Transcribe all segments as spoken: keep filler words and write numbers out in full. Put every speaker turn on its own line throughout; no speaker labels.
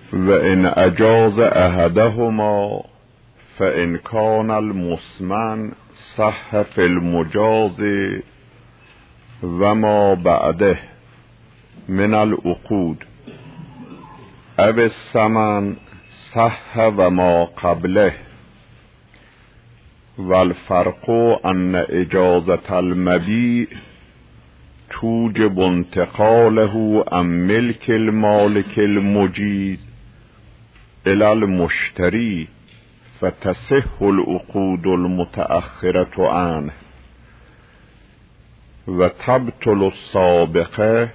و ان اجاز احدهما فان کان المسمن صح فی المجاز و ما بعده من العقود او الثمن صح و ما قبله والفرق ان اجازة المبیع توجب انتقاله عن ملك المالك المجیز الى المشتری فتصح العقود المتأخرة عنه و تبطل السابقه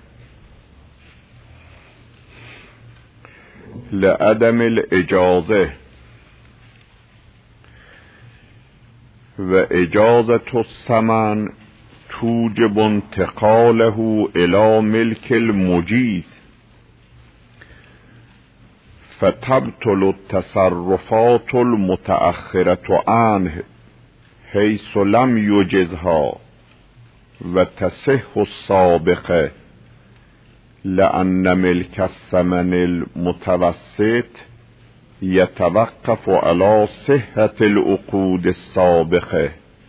لعدم الاجازه و اجازة الثمن توجب انتقاله الى ملك المجیز فتبطل التصرفات المتأخرة عنه حيث لم يجزها و تصح السابقه لأن ملك الثمن المتوسط يتوقف على صحة العقود السابقة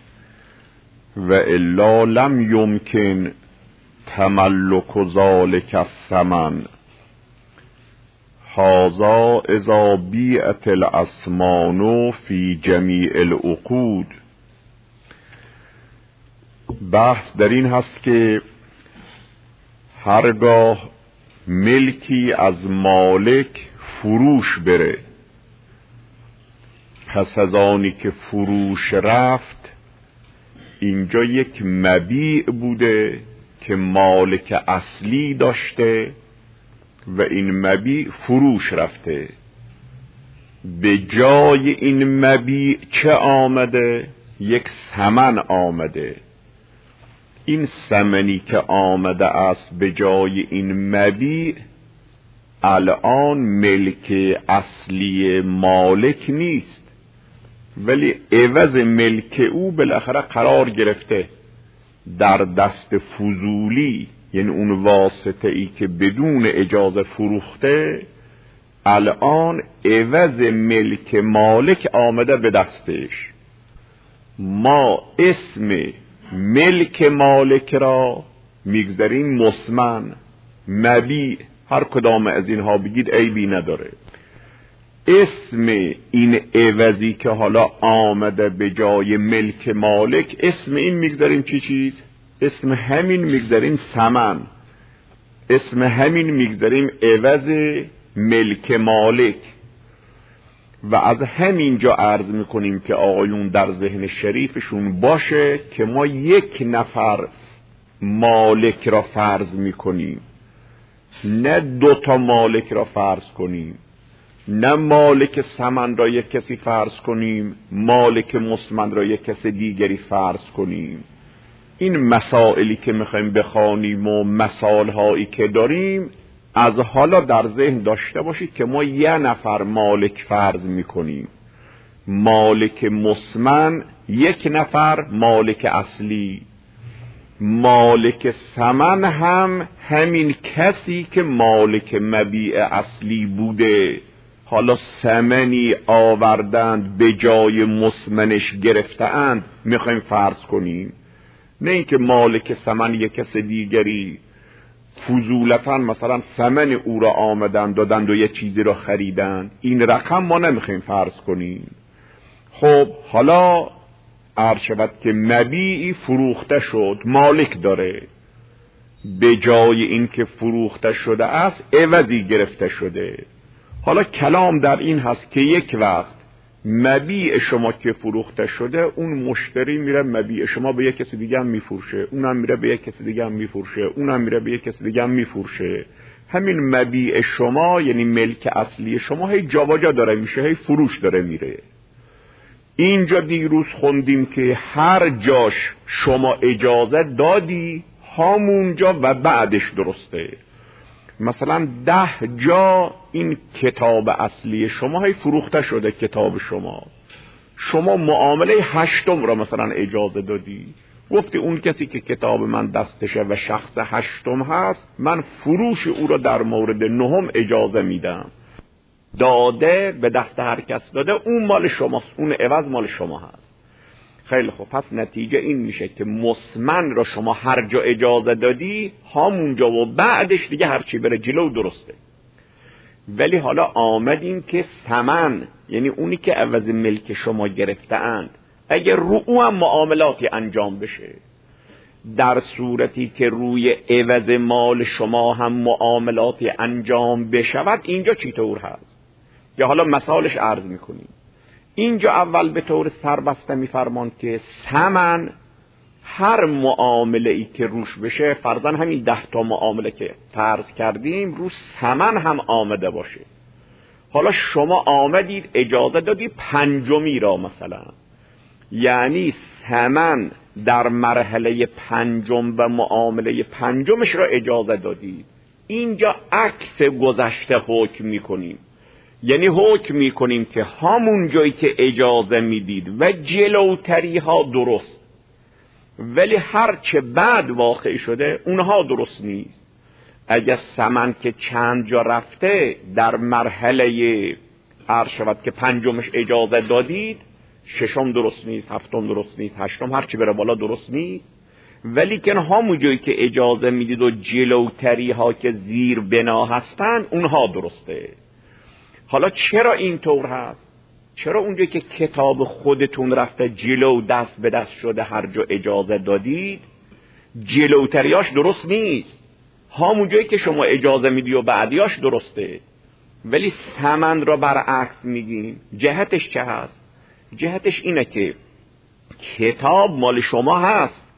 وإلا لم يمكن تملك ذلك الثمن هذا إذا بيعت الأثمان في جميع العقود. بحث در این هست که هرگاه ملکی از مالک فروش بره، پس از آنی که فروش رفت، اینجا یک مبیع بوده که مالک اصلی داشته و این مبیع فروش رفته. به جای این مبیع چه آمده؟ یک ثمن آمده. این ثمنی که آمده است به جای این مبیع الان ملک اصلی مالک نیست، ولی عوض ملک او بالاخره قرار گرفته در دست فضولی، یعنی اون واسطه ای که بدون اجازه فروخته الان عوض ملک مالک آمده به دستش. ما اسم ملک مالک را میگذاریم مسمن، مبیع، هر کدام از اینها بگید عیبی نداره. اسم این عوضی که حالا آمده به جای ملک مالک، اسم این میگذاریم چی چیز؟ اسم همین میگذاریم ثمن، اسم همین میگذاریم عوض ملک مالک. و از همینجا عرض میکنیم که آقایون در ذهن شریفشون باشه که ما یک نفر مالک را فرض میکنیم، نه دو تا مالک را فرض کنیم، نه مالک ثمن را یک کسی فرض کنیم، مالک مسمن را یک کسی دیگری فرض کنیم. این مسائلی که میخوایم بخوانیم و مثالهایی که داریم از حالا در ذهن داشته باشید که ما یه نفر مالک فرض میکنیم، مالک مسمن یک نفر مالک اصلی، مالک ثمن هم همین کسی که مالک مبیع اصلی بوده، حالا ثمنی آوردند به جای مسمنش گرفتند میخوایم فرض کنیم، نه اینکه مالک ثمن یک کس دیگری فضولتاً مثلا ثمن او را آمدن دادند و یه چیزی را خریدن، این رقم ما نمیخوایم فرض کنیم. خب حالا عرض شود که مبیعی فروخته شد، مالک داره، به جای این که فروخته شده است عوضی گرفته شده. حالا کلام در این هست که یک وقت مبیع شما که فروخته شده، اون مشتری میره مبیع شما به یک کسی دیگه هم میفروشه، اونم میره به یک کسی دیگه هم میفروشه، اونم میره به یک کسی دیگه هم میفروشه. همین مبیع شما یعنی ملک اصلی شما هی جا و جا داره میشه، هی فروش داره میره. اینجا دیروز خوندیم که هر جاش شما اجازه دادی همونجا و بعدش درسته. مثلا ده جا این کتاب اصلی شما هی فروخته شده، کتاب شما شما معامله هشتم را مثلا اجازه دادی، گفتی اون کسی که کتاب من دستشه و شخص هشتم هست، من فروش او را در مورد نهم اجازه میدم. داده به دست هر کس داده، اون مال شماست، اون عوض مال شما هست. خیلی خوب، پس نتیجه این میشه که مسمن را شما هر جا اجازه دادی همونجا و بعدش دیگه هر چی بره جلو درسته. ولی حالا آمدیم که ثمن، یعنی اونی که عوض ملک شما گرفته‌اند، اگر رو او هم معاملاتی انجام بشه، در صورتی که روی عوض مال شما هم معاملاتی انجام بشود، اینجا چطور هست؟ یا حالا مثالش عرض میکنیم. اینجا اول به طور سربسته میفرمان که ثمن هر معامله ای که روش بشه، فرضاً همین ده تا معامله که فرض کردیم رو ثمن هم آمده باشه. حالا شما آمدید اجازه دادی پنجمی را مثلا، یعنی ثمن در مرحله پنجم و معامله پنجمش را اجازه دادید. اینجا عکس گذشته حکم میکنیم، یعنی حکم میکنیم که همون جایی که اجازه میدید و جلوتری ها درست، ولی هر چه بعد واقع شده اونها درست نیست. اگر ثمن که چند جا رفته در مرحله عرض شود که پنجمش اجازه دادید، ششم درست نیست، هفتم درست نیست، هشتم هر چی بره بالا درست نیست، ولی که همون جایی که اجازه میدید و جلوتری ها که زیر بنا هستن اونها درسته. حالا چرا اینطور هست؟ چرا اونجایی که کتاب خودتون رفته جلو دست به دست شده هر جا اجازه دادید جلوتریاش درست نیست، همون جایی که شما اجازه میدی و بعدیاش درسته، ولی ثمن را برعکس میگیم. جهتش چه هست؟ جهتش اینه که کتاب مال شما هست،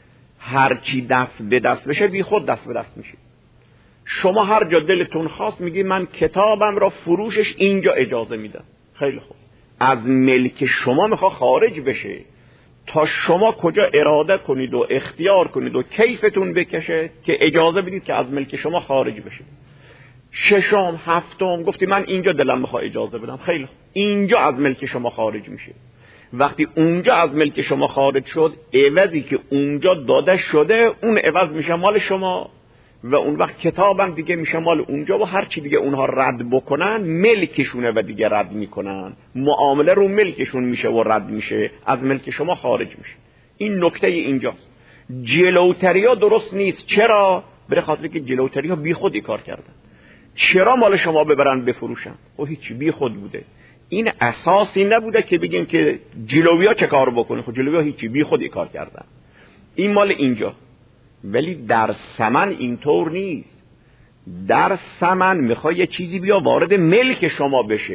هر چی دست به دست بشه بی خود دست به دست میشه. شما هر جا دلتون خواست میگی من کتابم را فروشش اینجا اجازه میدم، خیلی خوب، از ملک شما میخوا خارج بشه تا شما کجا اراده کنید و اختیار کنید و کیفتون بکشه که اجازه بدید که از ملک شما خارج بشه. ششم هفتم گفتی من اینجا دلم میخوا اجازه بدم، خیلی خوب، اینجا از ملک شما خارج میشه. وقتی اونجا از ملک شما خارج شد، عوضی که اونجا داده شده اون عوض میشه مال شما و اون وقت کتابم دیگه میشه مال اونجا و هر چی دیگه اونها رد بکنن ملکشونه و دیگه رد میکنن، معامله رو ملکشون میشه و رد میشه، از ملک شما خارج میشه. این نکته اینجاست. جلوتری ها درست نیست. چرا؟ برای خاطر که جلوتری ها بی خودی کار کردن. چرا مال شما ببرن بفروشن؟ او هیچی، بی خود بوده. این اساسی نبوده که بگیم که جلوی ها چه کار بکنه. خب جلوی ها هیچی، بی خودی کار کردن. این مال اینجا. ولی در ثمن اینطور نیست. در ثمن میخواد یه چیزی بیا وارد ملک شما بشه،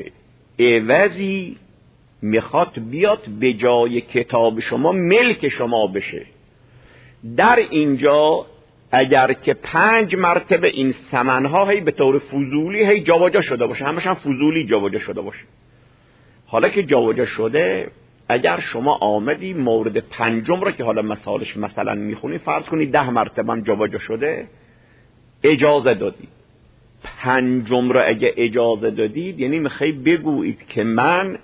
عوضی میخواد بیاد به جای کتاب شما ملک شما بشه. در اینجا اگر که پنج مرتبه این ثمنها هی به طور فضولی هی جابجا شده باشه، همش هم فضولی جابجا شده باشه، حالا که جابجا شده، اگر شما آمدی مورد پنجم را که حالا مثالش مثلا میخونی، فرض کنی ده مرتبه هم جابجا شده، اجازه دادی. پنجم را اگه اجازه دادید یعنی میخوای بگویید که من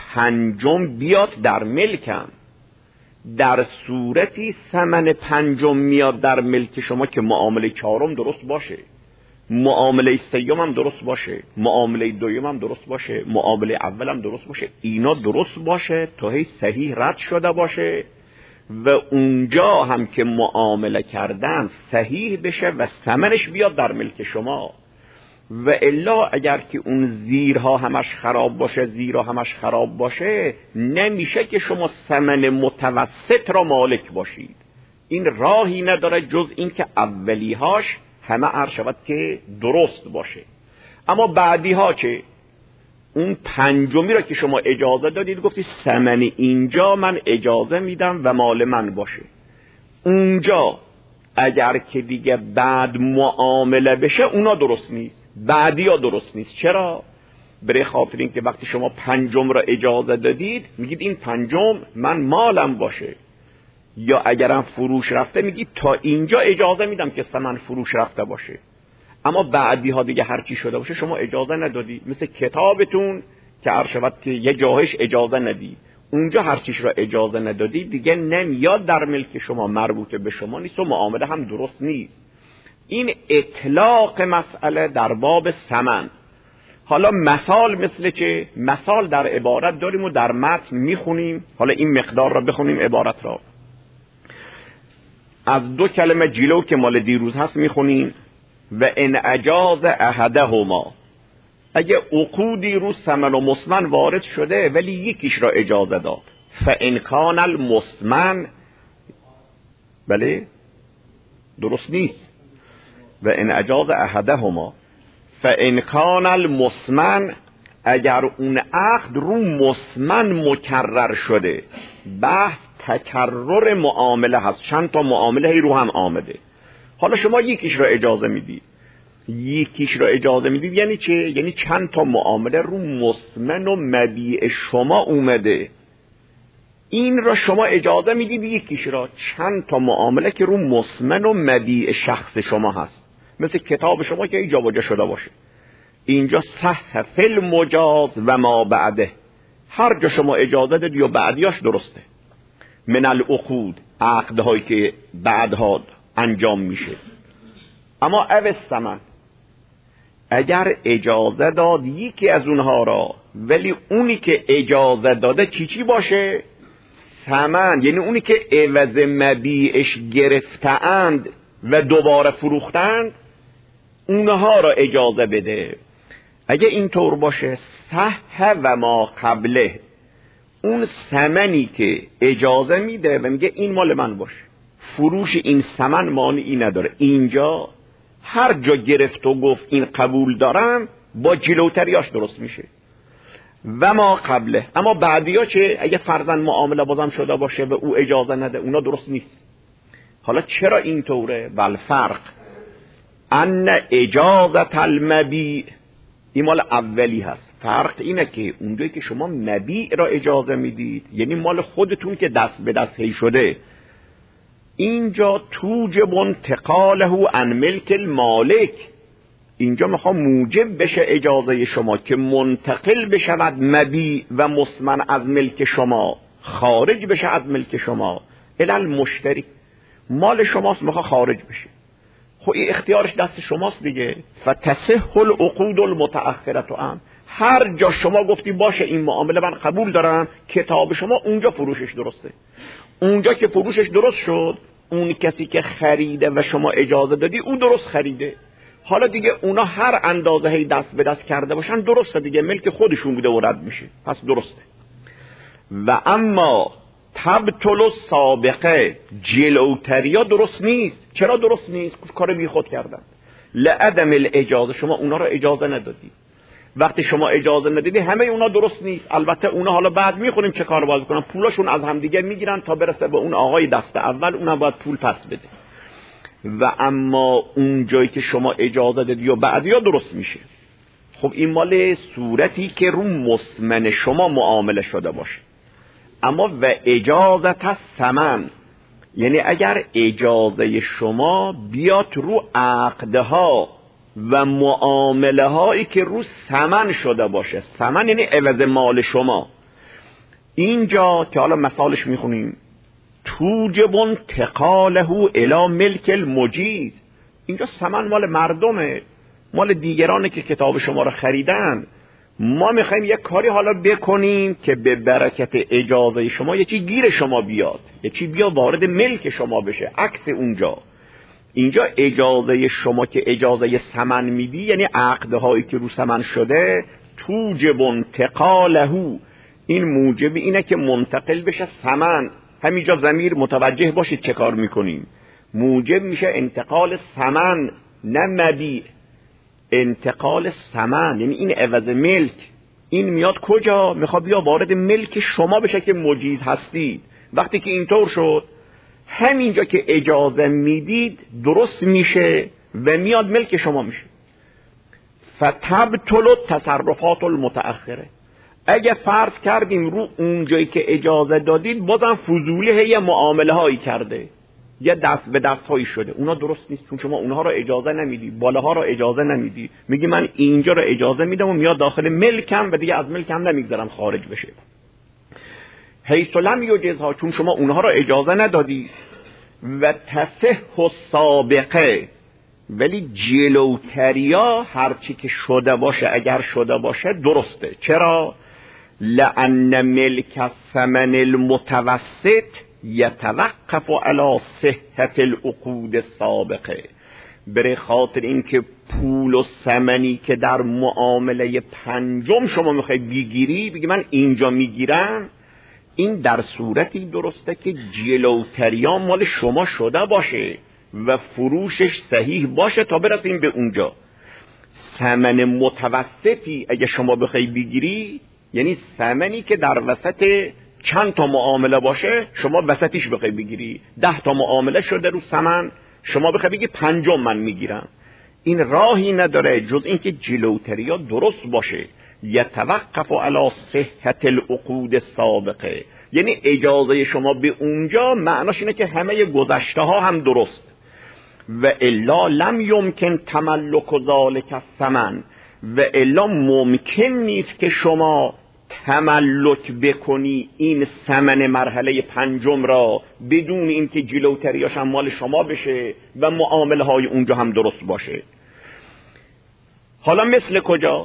پنجم بیاد در ملکم. در صورتی ثمن پنجم میاد در ملک شما که معامله چهارم درست باشه، معامله سیوم هم درست باشه، معامله دویم هم درست باشه، معامله اول هم درست باشه، اینا درست باشه تا هی صحیح رد شده باشه و اونجا هم که معامله کردن صحیح بشه و ثمنش بیاد در ملک شما. و الا اگر که اون زیرها همش خراب باشه، زیرها همش خراب باشه، نمیشه که شما ثمن متوسط را مالک باشید. این راهی نداره جز این که اولیهاش همه عرض شود که درست باشه، اما بعدی ها چه؟ اون پنجمی را که شما اجازه دادید گفتی ثمن اینجا من اجازه میدم و مال من باشه، اونجا اگر که دیگه بعد معامله بشه اونا درست نیست، بعدی ها درست نیست. چرا؟ برای خاطر این که وقتی شما پنجم را اجازه دادید میگید این پنجم من مالم باشه، یا اگرم فروش رفته میگید تا اینجا اجازه میدم که ثمن فروش رفته باشه، اما بعدی ها دیگه هر چی شده باشه شما اجازه ندادی. مثل کتابتون که عرض شود که یه جاهش اجازه ندی، اونجا هر چیش را اجازه ندادی دیگه نمیاد در ملک شما، مربوط به شما نیست و معامله هم درست نیست. این اطلاق مسئله در باب ثمن. حالا مثال مثل چه؟ مثال در عبارت داریم و در متن میخونیم. حالا این مقدار را بخونیم عبارت را. از دو کلمه جلو که مال دیروز هست میخونیم و ان اجاز احدهما، اگه عقودی رو ثمن و مسمن وارد شده ولی یکیش را اجازه داد، فان کان المسمن، بله درست نیست، و ان اجاز احدهما فان کان المسمن، اگر اون عقد رو مسمن مکرر شده، بحث تکرر معامله هست، چند تا معامله رو هم آمده، حالا شما یکیش را اجازه میدید، یکیش را اجازه میدید یعنی چه؟ یعنی چند تا معامله رو مسمن و مبیع شما اومده، این را شما اجازه میدید یکیش را، چند تا معامله که رو مسمن و مبیع شخص شما هست، مثل کتاب شما که ایجاب و جا شده باشه، اینجا صح فی المجاز و ما بعده، هر جا شما اجازه دادی و بعدیاش درسته. من العقود، عقدهایی که بعدها انجام میشه. اما او الثمن، اگر اجازه داد یکی از اونها را ولی اونی که اجازه داده چی چی باشه؟ ثمن، یعنی اونی که عوض مبیعش گرفتند و دوباره فروختند، اونها را اجازه بده. اگه اینطور باشه صح و ما قبله، اون ثمنی که اجازه میده و میگه این مال من باشه، فروش این ثمن مانعی نداره، اینجا هر جا گرفت و گفت این قبول دارم، با جلوتریاش درست میشه. و ما قبله، اما بعدیا چه؟ اگه فرضاً معامله بازم شده باشه و او اجازه نده، اونا درست نیست. حالا چرا اینطوره؟ بل فرق ان اجازت المبیع، این مال اولی هست. فرق اینه که اونجایی که شما مبیع را اجازه میدید، یعنی مال خودتون که دست به دست هی شده، اینجا توجب انتقاله عن ملک المالک، اینجا میخوام موجب بشه اجازه شما که منتقل بشود مبیع و مسمن از ملک شما، خارج بشه از ملک شما الی المشتری، مال شماست میخواد خارج بشه. خب این اختیارش دست شماست دیگه. فتصح العقود المتأخرة هم، هر جا شما گفتی باشه این معامله من قبول دارم، کتاب شما اونجا فروشش درسته. اونجا که فروشش درست شد، اون کسی که خریده و شما اجازه دادی او درست خریده، حالا دیگه اونا هر اندازه هی دست به دست کرده باشن درسته دیگه، ملک خودشون بوده و رد میشه، پس درسته. و اما تبطل السابقه، جلوتریا درست نیست. چرا درست نیست؟ کار بی خود کردن. لعدم الاجازه، شما اونا رو اجازه ندادی. وقتی شما اجازه ندادی همه اونا درست نیست. البته اونا حالا بعد میخونیم چه کار باید کنن، پولاشون از همدیگه میگیرن تا برسه به اون آقای دست اول، اونم باید پول پس بده. و اما اون جایی که شما اجازه دادی و بعدیا درست میشه. خب این مال صورتی که رو مسمن شما معامله شده باشه. اما و اجازت الثمن، یعنی اگر اجازه شما بیاد رو عقدها و معامله هایی که رو ثمن شده باشه، ثمن یعنی عوض مال شما، اینجا که حالا مثالش میخونیم، توجب انتقاله الی ملک المجیز، اینجا ثمن مال مردمه، مال دیگرانه که کتاب شما رو خریدن، ما میخوایم یک کاری حالا بکنیم که به برکت اجازه شما یه چی گیر شما بیاد، یه چی بیا وارد ملک شما بشه، عکس اونجا. اینجا اجازه شما که اجازه ثمن میدی، یعنی عقدهایی که رو ثمن شده، توجب انتقاله، این موجب اینه که منتقل بشه ثمن. همینجا ضمیر متوجه باشید چه کار میکنیم، موجب میشه انتقال ثمن نه مبیع، انتقال ثمن یعنی این عوض ملک. این میاد کجا؟ میخواد بیا وارد ملک شما بشه که مجیز هستید. وقتی که اینطور شد، همینجا که اجازه میدید درست میشه و میاد ملک شما میشه. فتبطل التصرفات المتأخره، اگه فرض کردیم رو اونجایی که اجازه دادید بازم فضولی یه معامله هایی کرده، یه دست به دست هایی شده، اونا درست نیست، چون شما اونها رو اجازه نمیدی، بالاها رو اجازه نمیدی، میگی من اینجا رو اجازه میدم و میاد داخل ملکم و دیگه از ملکم نمیگذارم خارج بشه. حیث لم یجزها، چون شما اونها رو اجازه ندادی. و تصح السابقه، ولی جلوتریا هرچی که شده باشه، اگر شده باشه درسته. چرا؟ لأن ملک الثمن المتوسط یتوقف علی صحت العقود السابقه. برای خاطر اینکه پول و ثمنی که در معامله پنجم شما میخوای بگیری، بگی من اینجا میگیرم، این در صورتی درسته که جلوتریا مال شما شده باشه و فروشش صحیح باشه تا برسیم به اونجا. ثمن متوسطی اگه شما بخوای بگیری، یعنی ثمنی که در وسط چند تا معامله باشه شما وسطیش بخوای بگیری. ده تا معامله شده رو ثمن، شما بخوای بگی پنجم من میگیرم. این راهی نداره جز اینکه جلوتریا درست باشه. یتوقف علی صحت العقود السابقه، یعنی اجازه شما به اونجا معناش اینه که همه گذشته ها هم درست. و الا لم یمکن تملک ذلک الثمن، و الا ممکن نیست که شما تملک بکنی این ثمن مرحله پنجم را بدون اینکه جلوتریاش هم مال شما بشه و معامله های اونجا هم درست باشه. حالا مثل کجا؟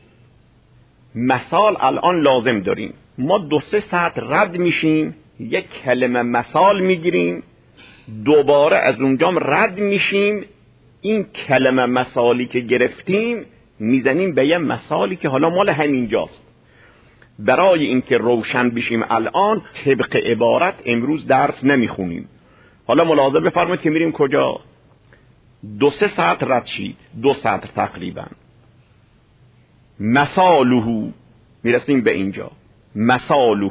مثال الان لازم داریم. ما دو سه ساعت رد میشیم، یک کلمه مثال میگیریم، دوباره از اونجام رد میشیم، این کلمه مثالی که گرفتیم میزنیم به یه مثالی که حالا مال همینجاست. برای اینکه روشن بشیم الان طبق عبارت امروز درس نمیخونیم. حالا ملاحظه بفرمایید که میریم کجا؟ دو سه ساعت رد شید، دو ساعت تقریبا. مثاله، میرسیم به اینجا. مثاله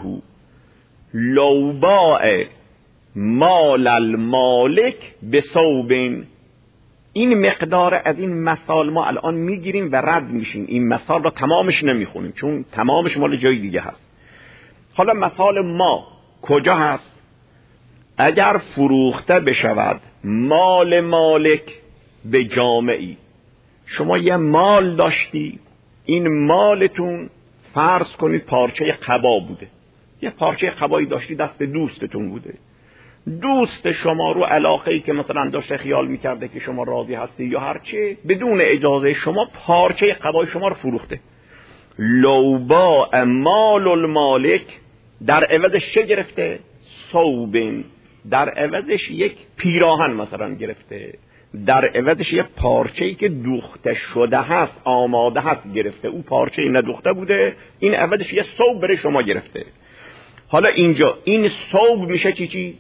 لو باع مال المالک بثوب. این مقدار از این مثال ما الان میگیریم و رد میشیم. این مثال را تمامش نمیخونیم چون تمامش مال جای دیگه هست. حالا مثال ما کجا هست؟ اگر فروخته بشود مال مالک به جامعی، شما یه مال داشتی، این مالتون فرض کنید پارچه قبا بوده، یه پارچه قبایی داشتی دست دوستتون بوده، دوست شما رو علاقه‌ای که مثلا داشته خیال میکرده که شما راضی هستی یا هرچی، بدون اجازه شما پارچه قبای شما رو فروخته. لو باع مال المالک، در عوضش چه گرفته؟ ثوبن، در عوضش یک پیراهن مثلا گرفته، در عوضش یک پارچه‌ای که دوخته شده هست، آماده هست گرفته. او پارچه ندوخته بوده، این عوضش یک ثوب برای شما گرفته. حالا اینجا این ثوب میشه چی چیز؟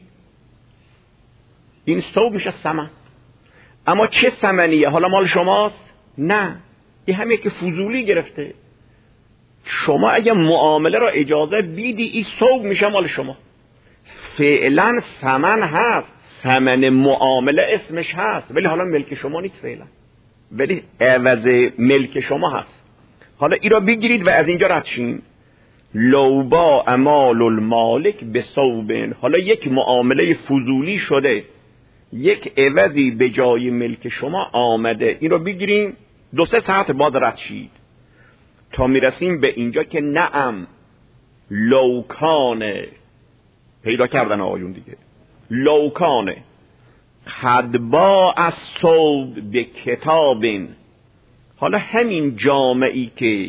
این ثوب میشه ثمن. اما چه ثمنیه؟ حالا مال شماست؟ نه، این همه که فضولی گرفته. شما اگه معامله را اجازه بیدی این ثوب میشه مال شما. فعلا ثمن هست، ثمن معامله اسمش هست، ولی حالا ملک شما نیست فعلا، ولی عوض ملک شما هست. حالا این را بگیرید و از اینجا رد شین. لو باع مال المالک بثوب، حالا یک معامله فضولی شده، یک عوضی به جای ملک شما آمده، این رو بگیریم دو سه ساعت بعد رد شید تا میرسیم به اینجا که نعم لوکانه پیدا کردن آقایون دیگه. لوکانه قد باع الثوب به کتاب، حالا همین جامعی که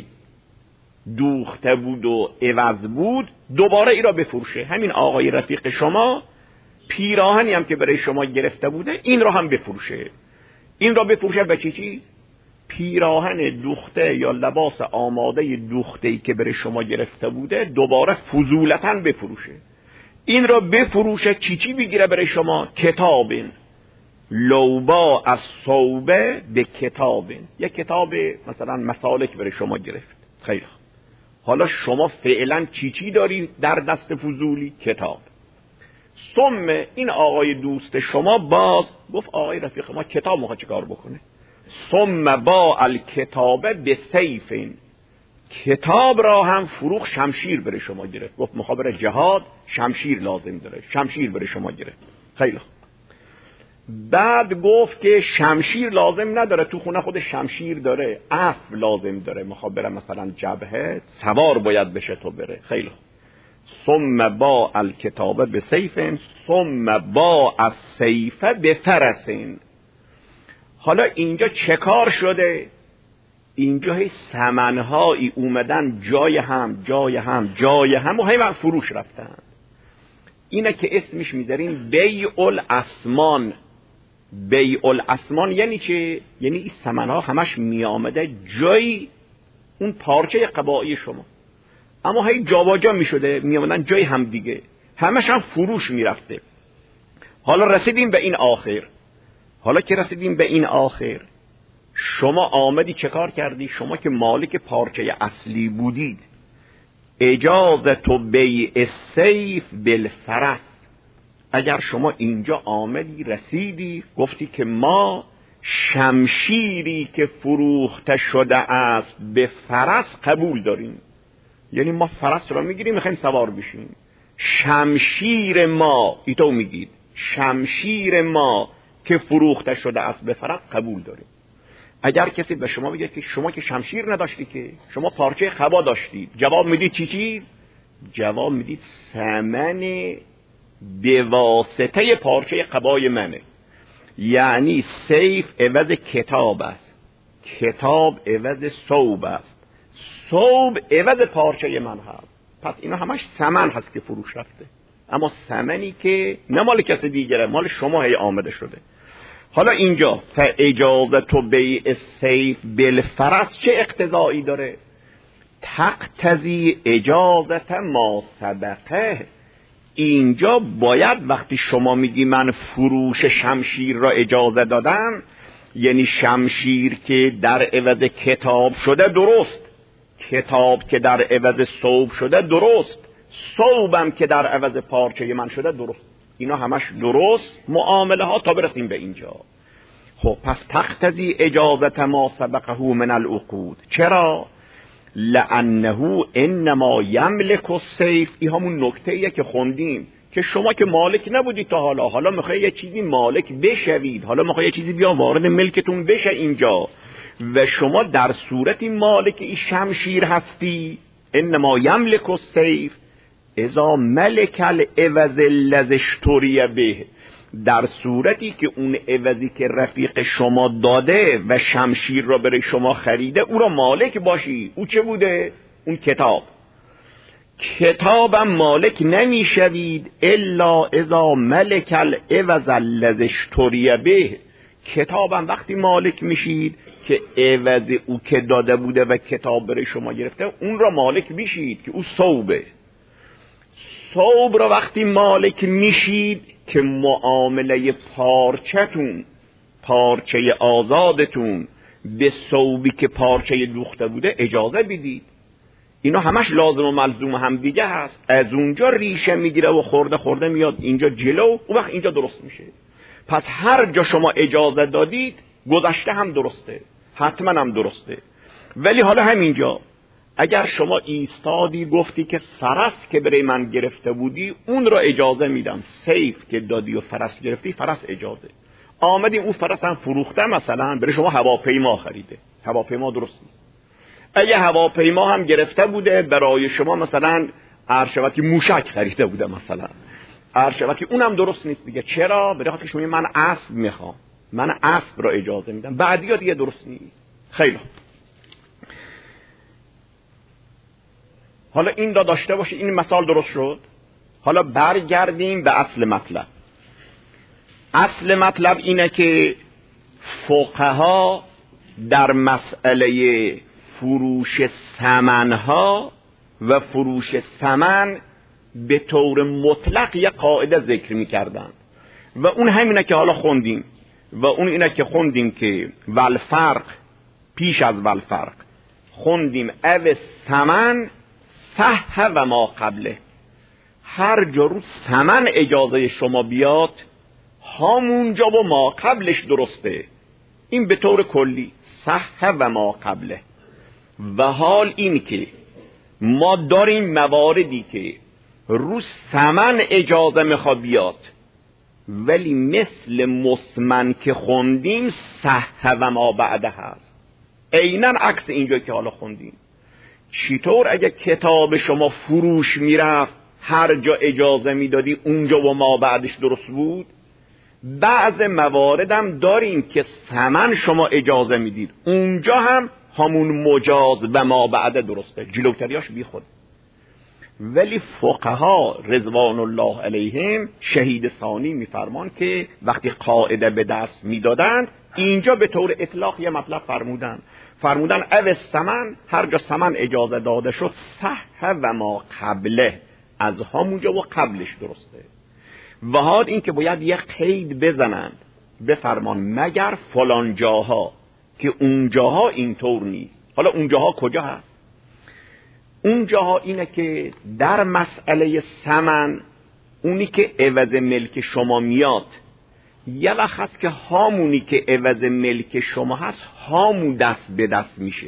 دوخته بود و عوض بود دوباره ای را بفروشه. همین آقای رفیق شما پیراهنی هم که برای شما گرفته بوده این را هم بفروشه. این را بفروشه به چی چیز؟ پیراهن دوخته یا لباس آماده دوخته‌ای که برای شما گرفته بوده دوباره فضولتاً بفروشه. این را بفروشه چی چی بگیره برای شما؟ کتابین. لو باع الثوب به کتابین، یک کتاب مثلا مسالک برای شما گرفت. خیلی حالا شما فعلا چی چی داری در دست فضولی؟ کتاب. ثم این آقای دوست شما باز گفت آقای رفیق ما کتاب میخواد چیکار بکنه؟ ثم باع الکتاب بسیف، کتاب را هم فروخ شمشیر برای شما گرفت. گفت میخواد بره جهاد، شمشیر لازم داره، شمشیر برای شما گرفت. خیلی بعد گفت که شمشیر لازم نداره، تو خونه خود شمشیر داره، اسب لازم داره، میخواد بره مثلا جبهه، سوار باید بشه تو بره. خیلی ثم باع الکتاب بسیف ثم باع السیف بفرس،
حالا اینجا چه کار شده؟ اینجا هی ثمنهایی اومدن جای هم جای هم جای هم و هی من فروش رفتن. اینه که اسمش میذاریم بیع الاسمان. بیع الاسمان یعنی چه؟ یعنی این ثمنها همش میامده جای اون پارچه قبایی شما، اما هی جابجا میشده، میامدن جای هم دیگه، همش هم فروش میرفته. حالا رسیدیم به این آخر. حالا که رسیدیم به این آخر، شما آمدی چه کار کردی؟ شما که مالک پارچه اصلی بودید، اجازه تو بیع السیف بالفرس. اگر شما اینجا آمدی رسیدی گفتی که ما شمشیری که فروخته شده است به فرس قبول داریم، یعنی ما فرس را میگیریم میخوایم سوار بشیم، شمشیر ما، ایتو میگید شمشیر ما که فروخته شده است به فرس قبول داریم. اگر کسی به شما بگه که شما که شمشیر نداشتی، که شما پارچه قبا داشتید، جواب میدید چی چیز؟ جواب میدید ثمن به واسطه پارچه قبای منه. یعنی سیف عوض کتاب است، کتاب عوض ثوب است، ثوب عوض پارچه من هست. پس اینا همش ثمن هست که فروش رفته، اما ثمنی که نه مال کسی دیگره، مال شما هی آمده شده. حالا اینجا فاجازه تو بیع السیف بالفرس چه اقتضایی داره؟ تقتضی اجازت ما سبقه. اینجا باید وقتی شما میگی من فروش شمشیر را اجازه دادم، یعنی شمشیر که در عوض کتاب شده درست، کتاب که در عوض ثوب شده درست، ثوبم که در عوض پارچه من شده درست، اینا همش درست معامله ها تا برسیم به اینجا. خب پس تقتضی اجازت ما سبقه من العقود. چرا؟ لانه انما یملک السیف. این همون نکته ایه که خوندیم که شما که مالک نبودید تا حالا، حالا میخوای یه چیزی مالک بشوید، حالا میخوای یه چیزی بیا وارد ملکتون بشه اینجا، و شما در صورتی مالک این شمشیر هستی. انما یملک السیف اذا ملک العوض الذی اشتری به. در صورتی که اون عوضی که رفیق شما داده و شمشیر را برای شما خریده او را مالک باشی. او چه بوده؟ اون کتاب. کتابم مالک نمیشوید الا اذا ملک العوض الذی اشتری به. کتابم وقتی مالک میشید که عوض او که داده بوده و کتاب برای شما گرفته اون را مالک میشید که او ثوبه. ثوب را وقتی مالک میشید که معامله پارچتون، پارچه آزادتون به ثوبی که پارچه دوخته بوده اجازه بدید. اینا همش لازم و ملزوم هم دیگه هست. از اونجا ریشه میگیره و خورده خورده میاد اینجا جلو، اون وقت اینجا درست میشه. پس هر جا شما اجازه دادید گذشته هم درسته، حتما هم درسته. ولی حالا همینجا اگر شما ایستادی گفتی که فرس که برای من گرفته بودی اون را اجازه میدم، سیف که دادی و فرس گرفتی فرس اجازه، آمدی اون فرس هم فروخته مثلا برای شما هواپیما خریده، هواپیما درست نیست. اگه هواپیما هم گرفته بوده برای شما مثلا عرشبتی موشک خریده بوده مثلا عرشبتی، اونم درست نیست دیگه. چرا؟ برای خاطر شما من اسب میخوام، من اسب را اجازه میدم، بعدیا دیگه درست نیست. خیلی حالا این را داشته باشه، این مثال درست شد. حالا برگردیم به اصل مطلب. اصل مطلب اینه که فقها در مسئله فروش ثمنها و فروش ثمن به طور مطلق یک قاعده ذکر می‌کردند و اون همینه که حالا خوندیم و اون اینه که خوندیم که والفرق، پیش از والفرق خوندیم او ثمن صح و ما قبله. هر جا رو ثمن اجازه شما بیاد همونجا و ما قبلش درسته. این به طور کلی صح و ما قبله. و حال این که ما داریم مواردی که رو ثمن اجازه میخواد بیاد ولی مثل مسمن که خوندیم صح و ما بعده هست، عیناً عکس اینجا که حالا خوندیم. چطور اگه کتاب شما فروش میرفت هر جا اجازه میدادی اونجا و ما بعدش درست بود؟ بعض مواردم داریم که ثمن شما اجازه میدید، اونجا هم همون مجاز و ما بعد درسته، جلوتریاش بی خود. ولی فقها رضوان الله علیهم شهید ثانی میفرمان که وقتی قاعده به دست میدادند اینجا به طور اطلاق یه مطلب فرمودن فرمودن او ثمن، هر جا ثمن اجازه داده شد صح و ما قبله، از همونجا و قبلش درسته. و حال این که باید یه قید بزنند بفرمان مگر فلان جاها، که اون جاها اینطور نیست. حالا اون جاها کجا هست؟ اون جاها اینه که در مسئله ثمن اونی که عوض ملک شما میاد یه وقت هست که هامونی که عوض ملک شما هست هامون دست به دست میشه،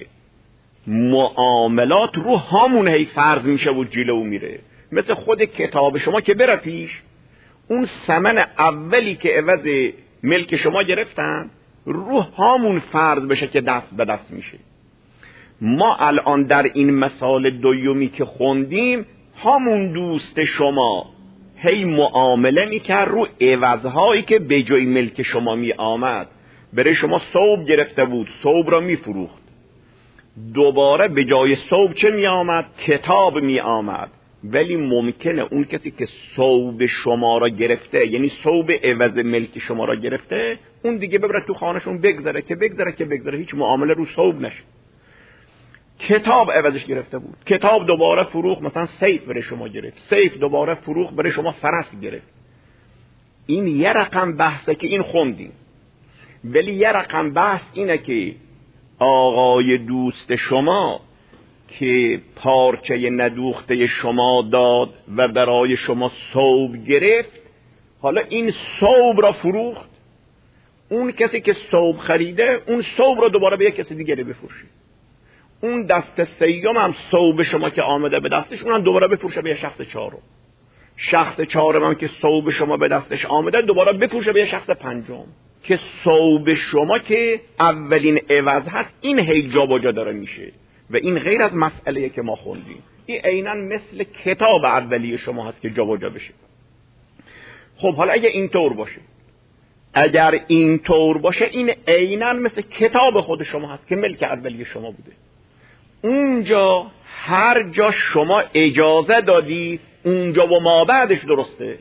معاملات رو هامون هی فرض میشه و جلو میره. مثل خود کتاب شما که بره پیش، اون ثمن اولی که عوض ملک شما گرفتن رو هامون فرض بشه که دست به دست میشه. ما الان در این مثال دومی که خوندیم همون دوست شما هی معامله میکرد رو عوضهایی که به جای ملک شما می آمد. برای شما ثوب گرفته بود، ثوب را میفروخت، دوباره به جای ثوب چه می آمد؟ کتاب می آمد. ولی ممکنه اون کسی که ثوب شما را گرفته، یعنی ثوب عوض ملک شما را گرفته، اون دیگه ببره تو خانهشون بگذره که بگذره که بگذره هیچ معامله رو ثوب نشه. کتاب عوضش گرفته بود، کتاب دوباره فروخت، مثلا سیف برای شما گرفت، سیف دوباره فروخت برای شما فرس گرفت. این یه رقم بحثه که این خوندیم. ولی یه رقم بحث اینه که آقای دوست شما که پارچه ندوخته شما داد و برای شما ثوب گرفت، حالا این ثوب را فروخت، اون کسی که ثوب خریده اون ثوب را دوباره به یک کسی دیگه بفروشه. اون دست سیوم هم ثوب شما که آمده به دستش اونم دوباره بفروشه به شخص چهارم. شخص چهارم هم که ثوب شما به دستش آمده دوباره بفروشه به شخص پنجم. که ثوب شما که اولین عوض هست این هی جا با جا داره میشه و این غیر از مسئله که ما خوندیم. این عیناً مثل کتاب اولیه شما هست که جا با جا بشه. خب حالا اگه اینطور باشه، اگر اینطور باشه این عیناً مثل کتاب خود شما هست که ملک اولیه شما بوده. اونجا هر جا شما اجازه دادی اونجا و ما بعدش درسته،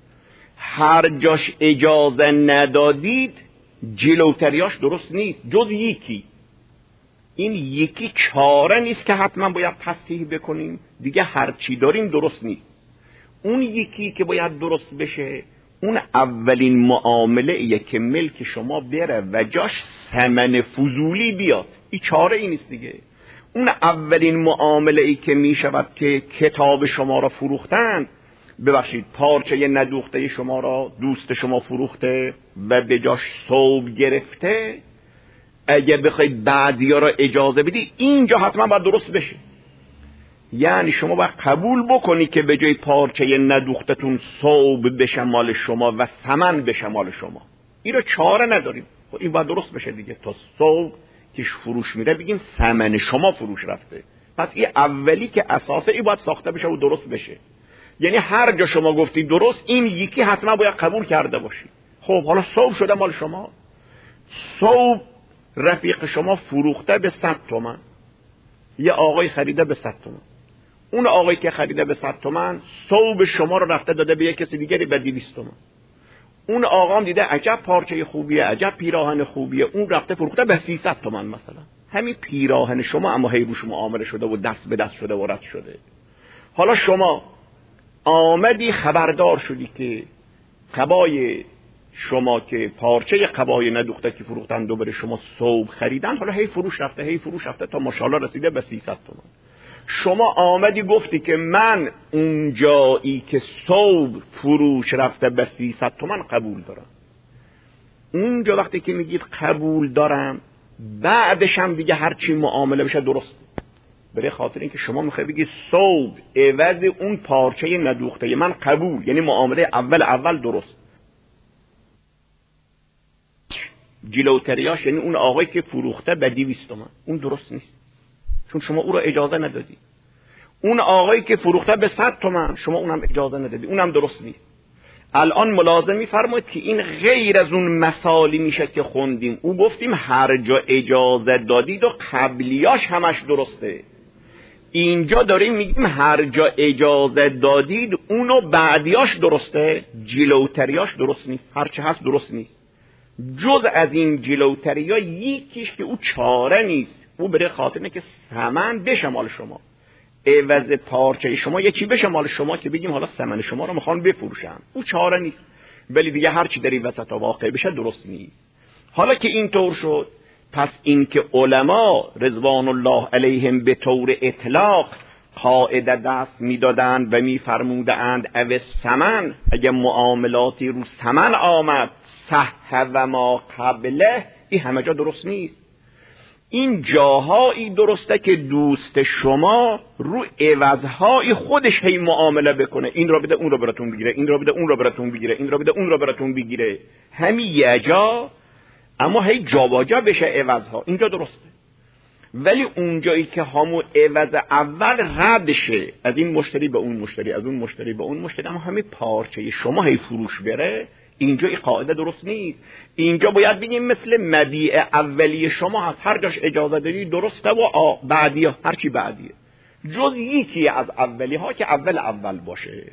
هر جاش اجازه ندادید جلوتریاش درست نیست جز یکی. این یکی چاره نیست که حتما باید تصحیح بکنیم، دیگه هر چی داریم درست نیست. اون یکی که باید درست بشه اون اولین معامله ایه که ملک شما بره و جاش ثمن فضولی بیاد. این چاره ای نیست دیگه. اون اولین معامله ای که می شود که کتاب شما را فروختند، ببخشید پارچه ندوخته شما را دوست شما فروخته و به جاش ثوب گرفته، اگه بخواید بعدیا را اجازه بدی اینجا حتما باید درست بشه. یعنی شما باید قبول بکنی که به جای پارچه ندوختتون ثوب بشه مال شما و ثمن بشه مال شما. این رو چاره نداریم، این باید درست بشه دیگه. تا ثوب که فروش میره بگیم ثمن شما فروش رفته. پس این اولی که اساسه این باید ساخته بشه و درست بشه. یعنی هر جا شما گفتی درست این یکی حتما باید قبول کرده باشی. خب حالا ثوب شده مال شما، ثوب رفیق شما فروخته به صد تومن، یه آقای خریده به صد تومن، اون آقایی که خریده به صد تومن ثوب شما رو رفته داده به یک کسی دیگری به دویست تومن. اون آقام دیده عجب پارچه خوبیه، عجب پیراهن خوبیه، اون رفته فروخته به سیصد تومن مثلا. همین پیراهن شما اما هی روش معامله شده و دست به دست شده و رد شده. حالا شما آمدی خبردار شدی که قبای شما که پارچه قبای ندوخته که فروختن دوباره شما ثوب خریدن، حالا هی فروش رفته هی فروش رفته تا ماشاءالله رسیده به سیصد تومن. شما آمدی گفتی که من اون جایی که ثوب فروش رفته به سیصد تومن قبول دارم. اونجا وقتی که میگید قبول دارم بعدش هم دیگه هر چی معامله بشه درست، برای خاطر اینکه شما میخوای بگی ثوب عوض اون پارچه ندوخته من قبول، یعنی معامله اول اول درست. جلوتریاش یعنی اون آقایی که فروخته به دویست تومن اون درست نیست، چون شما او را اجازه ندادی. اون آقایی که فروخته به صد تومن شما اونم اجازه ندادی، اونم درست نیست. الان ملازم می‌فرمایید که این غیر از اون مثالی میشه که خوندیم. او گفتیم هر جا اجازه دادید و قبلیاش همش درسته. اینجا داریم میگیم هر جا اجازه دادید اونو بعدیاش درسته، جلوتریاش درست نیست. هرچه هست درست نیست. جز از این جلوتریا یکیش که او چاره نیست، او بره خاطر اینه که ثمن بشه مال شما، عوض پارچه شما یکی بشه مال شما که بگیم حالا ثمن شما رو میخوان بفروشن. او چاره نیست. ولی دیگه هر چی در این وسط واقع بشه درست نیست. حالا که این طور شد، پس این که علما رضوان الله علیهم به طور اطلاق قاعده دست میدادند و میفرمودند او ثمن، اگه معاملاتی رو ثمن آمد صح و ما قبله، این همه جا درست نیست. این جاهایی درسته که دوست شما رو عوضهای خودش هی معامله بکنه، این را بده اون را براتون بگیره، این را بده اون را براتون بگیره، این را بده اون را براتون بگیره، همین یه جا، اما هی جاباجا بشه عوضها، اینجا درسته. ولی اونجایی که همون عوض اول رد شه، از این مشتری به اون مشتری، از اون مشتری به اون مشتری، اما همه پارچه شما هی فروش بره، اینجا این قاعده درست نیست. اینجا باید بگیم مثل مبیع اولی شما هست، هر جاش اجازه دادی درسته و آ بعدی هرچی بعدیه، جز یکی از اولی ها که اول اول باشه.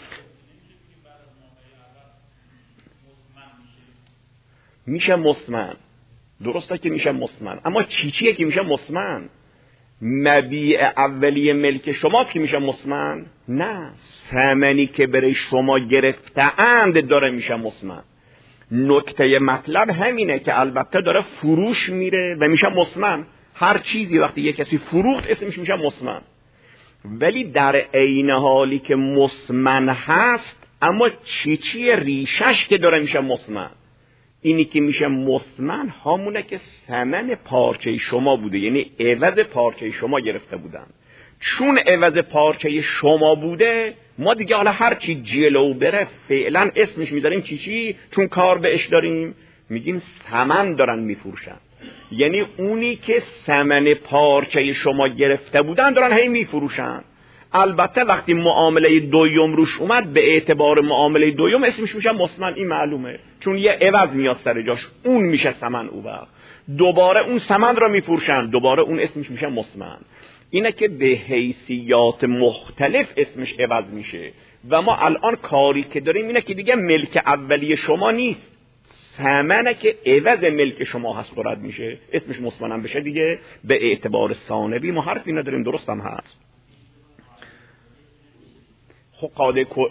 میشه مسمن، درسته که میشه مسمن، اما چی چیه که میشه مسمن؟ مبیع اولی ملک شماست که میشه مسمن؟ نه، ثمنی که برای شما گرفته‌اند داره میشه مسمن. نکته مطلب همینه که البته داره فروش میره و میشه مسمن. هر چیزی وقتی یک کسی فروخت اسمش میشه مسمن، ولی در عین حالی که مسمن هست، اما چی چی ریشش که داره میشه مسمن؟ اینی که میشه مسمن همونه که ثمن پارچه شما بوده، یعنی عوض پارچه شما گرفته بودن. چون عوض پارچه شما بوده، ما دیگه حالا هر چی جلو بره فعلا اسمش میذاریم چی چی، چون کار بهش داریم میگیم ثمن دارن میفروشن. یعنی اونی که ثمن پارچه شما گرفته بودن دارن هی میفروشن. البته وقتی معامله دویم روش اومد، به اعتبار معامله دویم اسمش میشه مسمن، این معلومه، چون یه عوض میاد سر جاش، اون میشه ثمن. او وقت دوباره اون ثمن را میفروشن، دوباره اون اسمش میشه مسمن. اینه که به حیثیات مختلف اسمش عوض میشه. و ما الان کاری که داریم اینه که دیگه ملک اولی شما نیست، ثمنه که عوض ملک شما هست رد میشه، اسمش مسمن بشه دیگه. به اعتبار ثانوی ما حرفی نداریم، درست هم هست. خب قاعده کو...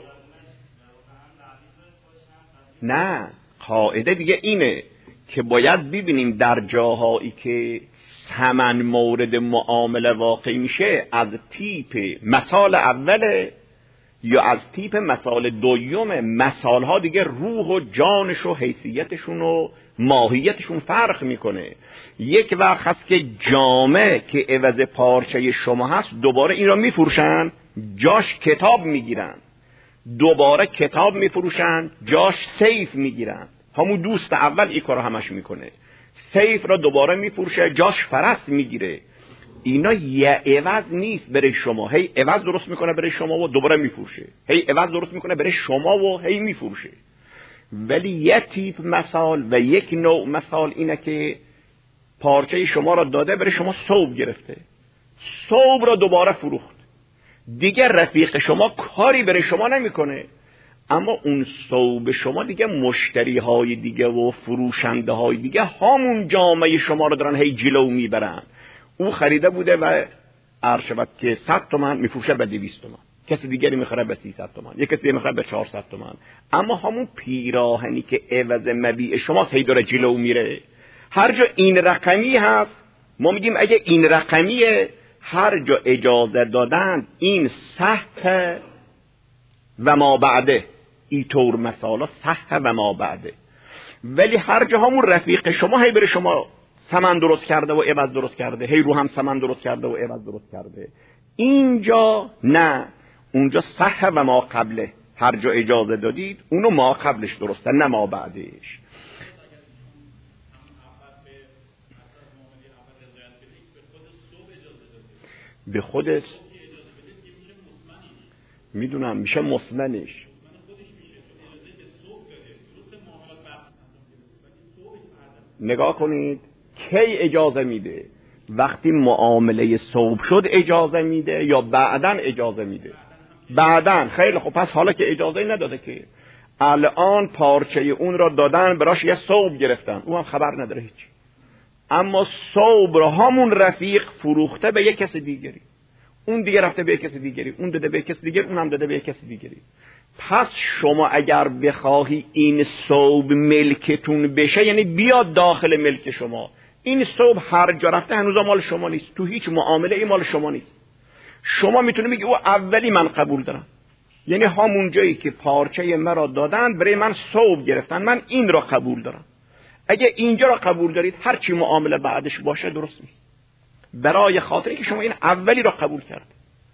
نه، قاعده دیگه اینه که باید ببینیم در جاهایی که ثمن مورد معامله واقع میشه از تیپ مثال اوله یا از تیپ مثال دویمه. مثال ها دیگه روح و جانش و حیثیتشون و ماهیتشون فرق میکنه. یک وقت هست که جامه که عوض پارچه شما هست، دوباره این را میفروشن، جاش کتاب میگیرن، دوباره کتاب میفروشن، جاش سیف میگیرن. همون دوست اول این کارو همش میکنه، سیف را دوباره میفروشه، جاش فرس میگیره. اینا یه عوض نیست برای شما، هی عوض درست میکنه برای شما و دوباره میفروشه، هی عوض درست میکنه برای شما و هی میفروشه. ولی یه تیپ مثال و یک نوع مثال اینه که پارچه شما را داده، برای شما ثوب گرفته، ثوب را دوباره فروخت، دیگه رفیق شما کاری برای شما نمیکنه، اما اون ثوب شما دیگه مشتری های دیگه و فروشنده های دیگه همون جامعه شما رو دارن هی جلو میبرن. او خریده بوده و عرشبت که صد تومن میفروشه به دویست تومن، کسی دیگری میخره به سیصد تومن، یک کسی دیگه میخره به چهارصد تومن، اما همون پیراهنی که عوض مبیع شما هی داره جلو میره. هر جا این رقمی هست ما میگیم اگه این رقمیه، هر جا اجازه دادن این صح و ما بعده، ای طور مثالا صح و ما بعده. ولی هر جا همون رفیق شما هی بره شما ثمن درست کرده و عوض درست کرده، هی رو هم ثمن درست کرده و عوض درست کرده. اینجا نه، اونجا صح و ما قبله، هر جا اجازه دادید اونو ما قبلش درسته، نه ما بعدش. به خودش میدونم میشه مسمنش. نگاه کنید کی اجازه میده؟ وقتی معامله صوب شد اجازه میده یا بعدن اجازه میده؟ بعدن. خیلی خب، پس حالا که اجازه نداده که الان پارچه اون را دادن براش یه صوب گرفتن، اون هم خبر نداره هیچی، اما صوب را همون رفیق فروخته به یک کس دیگری، اون دیگه رفته به یک کس دیگری، اون داده به یک کس دیگر، اون هم داده به یک کس دیگری. پس شما اگر بخواهی این صوب ملکتون بشه، یعنی بیاد داخل ملک شما، این صوب هر جا رفته هنوز مال شما نیست، تو هیچ معامله ای مال شما نیست. شما میتونی بگی او اولی من قبول دارم، یعنی همون جایی که پارچه مرا دادن برای من صوب گرفتن، من این را قبول دارم. اگه اینجا را قبول دارید هر چی معامله بعدش باشه درست نیست، برای خاطری که شما این اولی را قبول کرد.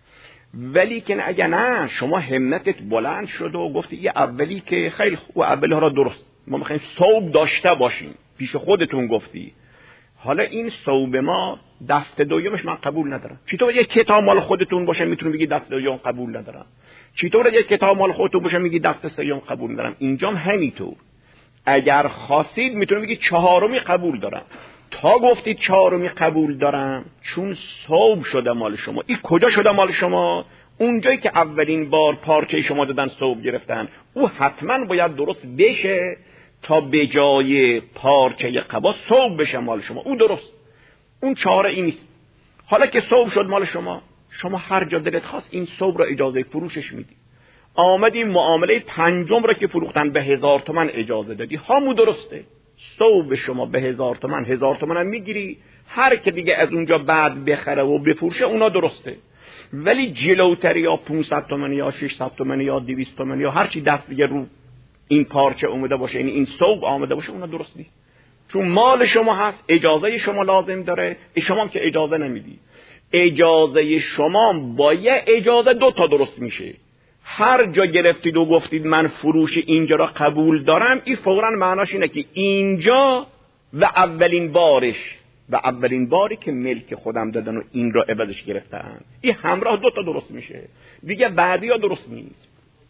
ولی که اگه نه شما همتت بلند شد و گفتی این اولی که خیلی او اولی ها را درست ما میخوایم صوب داشته باشیم، پیش خودتون گفتی حالا این صوب ما دست دویمش من قبول ندارم. چطور یک کتاب مال خودتون باشه میتونی بگی دست دویم قبول ندارم؟ چطور یک کتاب مال خودتون باشه میگی دست سوم قبول ندارم؟ اینجام همینطور. اگر خواستید میتونی بگی چهارمی قبول دارم. تا گفتید چهارمی قبول دارم چون صوب شده مال شما. این کجا شده مال شما؟ اونجایی که اولین بار پارچه شما دادن صوب گرفتن، او حتما باید درست بشه تا به جای پارچه قبا صوب بشه مال شما. او درست، اون چاره ای نیست. حالا که صوب شد مال شما، شما هر جا دلت خواست این صوب را اجازه فروشش میدی. آمدی معامله پنجم را که فروختن به هزار تومن اجازه دادی، همون درسته. صوب شما به هزار تومن، هزار تومن هم میگیری، هر که دیگه از اونجا بعد بخره و بفروشه اونا درسته. ولی جلوتری یا پانصد تومن یا ششصد تومن یا دویست تومن یا هر چی دست دیگه رو این پارچه اومده باشه، یعنی این صوب آمده باشه، اونا درست نیست. چون مال شما هست، اجازه شما لازم داره، شما هم که اجازه نمیدی. اجازه شما با یه اجازه دو تا درست میشه. هر جا گرفتید و گفتید من فروش اینجا را قبول دارم، این فوراً معناش اینه که اینجا و اولین بارش و اولین باری که ملک خودم دادن و این را عوضش گرفتن، این همراه دو تا درست میشه. دیگه بعدی ها درست نیست.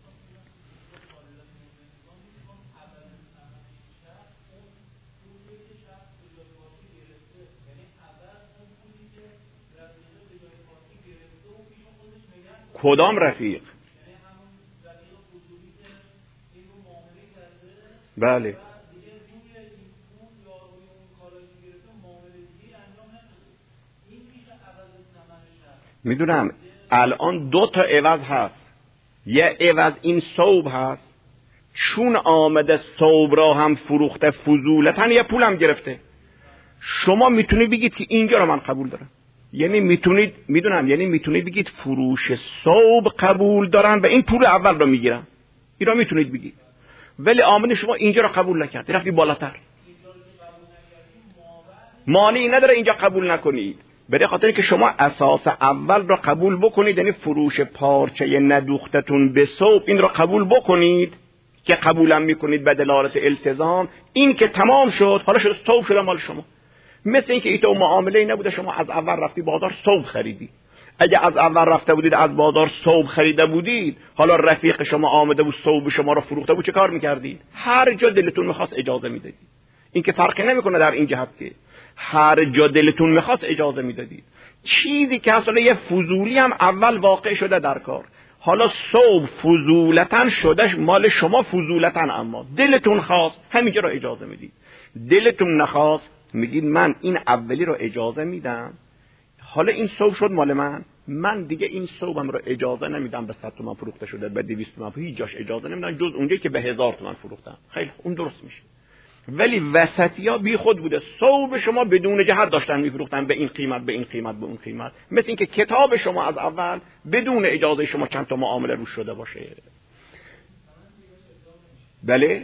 کدام رفیق؟ بله میدونم. الان دو تا عوض هست. یه عوض این صوب هست، چون آمده صوب را هم فروخته فضولتاً یه پولم گرفته. شما میتونی بگید که اینجا را من قبول دارم، یعنی میتونید، میدونم، یعنی میتونید بگید فروش صوب قبول دارن و این پول اول را میگیرن، این را میتونید بگید. ولی آمده شما اینجا را قبول نکردید، رفتی بالاتر، مانعی نداره اینجا قبول نکنید. برای خاطر که شما اساس اول را قبول بکنید، یعنی فروش پارچه ندوختتون به صوب این را قبول بکنید که قبولم میکنید به دلالت التزام. این که تمام شد، حالا شد صوب شده مال شما. مثل اینکه ایتو معامله ای نبوده شما از اول رفتی بازار صوب خریدی. اگه از اول رفته بودید از بازار صوب خریده بودید، حالا رفیق شما آمده بود صوب شما را فروخته بود، چه کار میکردید؟ هر جا دلتون میخواست اجازه میدادید. این که فرقی نمیکنه در این جهت که هر جا دلتون میخواست اجازه میدادید. چیزی که اصلا یه فضولی هم اول واقع شده در کار، حالا صوب فضولتن شدش مال شما فضولتن، اما دلتون خواست همینجا را اجازه میدید. دلتون نخواست میگید من این اولی رو اجازه میدم، حالا این صوب شد مال من، من دیگه این صوبم رو اجازه نمیدم به صد تومن فروخته شده، به دویست تومن، هیچ جاش اجازه نمیدم جز اونجایی که به هزار تومن فروختم. خیلی اون درست میشه. ولی وسطیا بی خود بوده، صوب شما بدون جهت داشتن میفروختن به این قیمت به این قیمت به اون قیمت، مثل اینکه کتاب شما از اول بدون اجازه شما چند تا معامله روش شده باشه. بله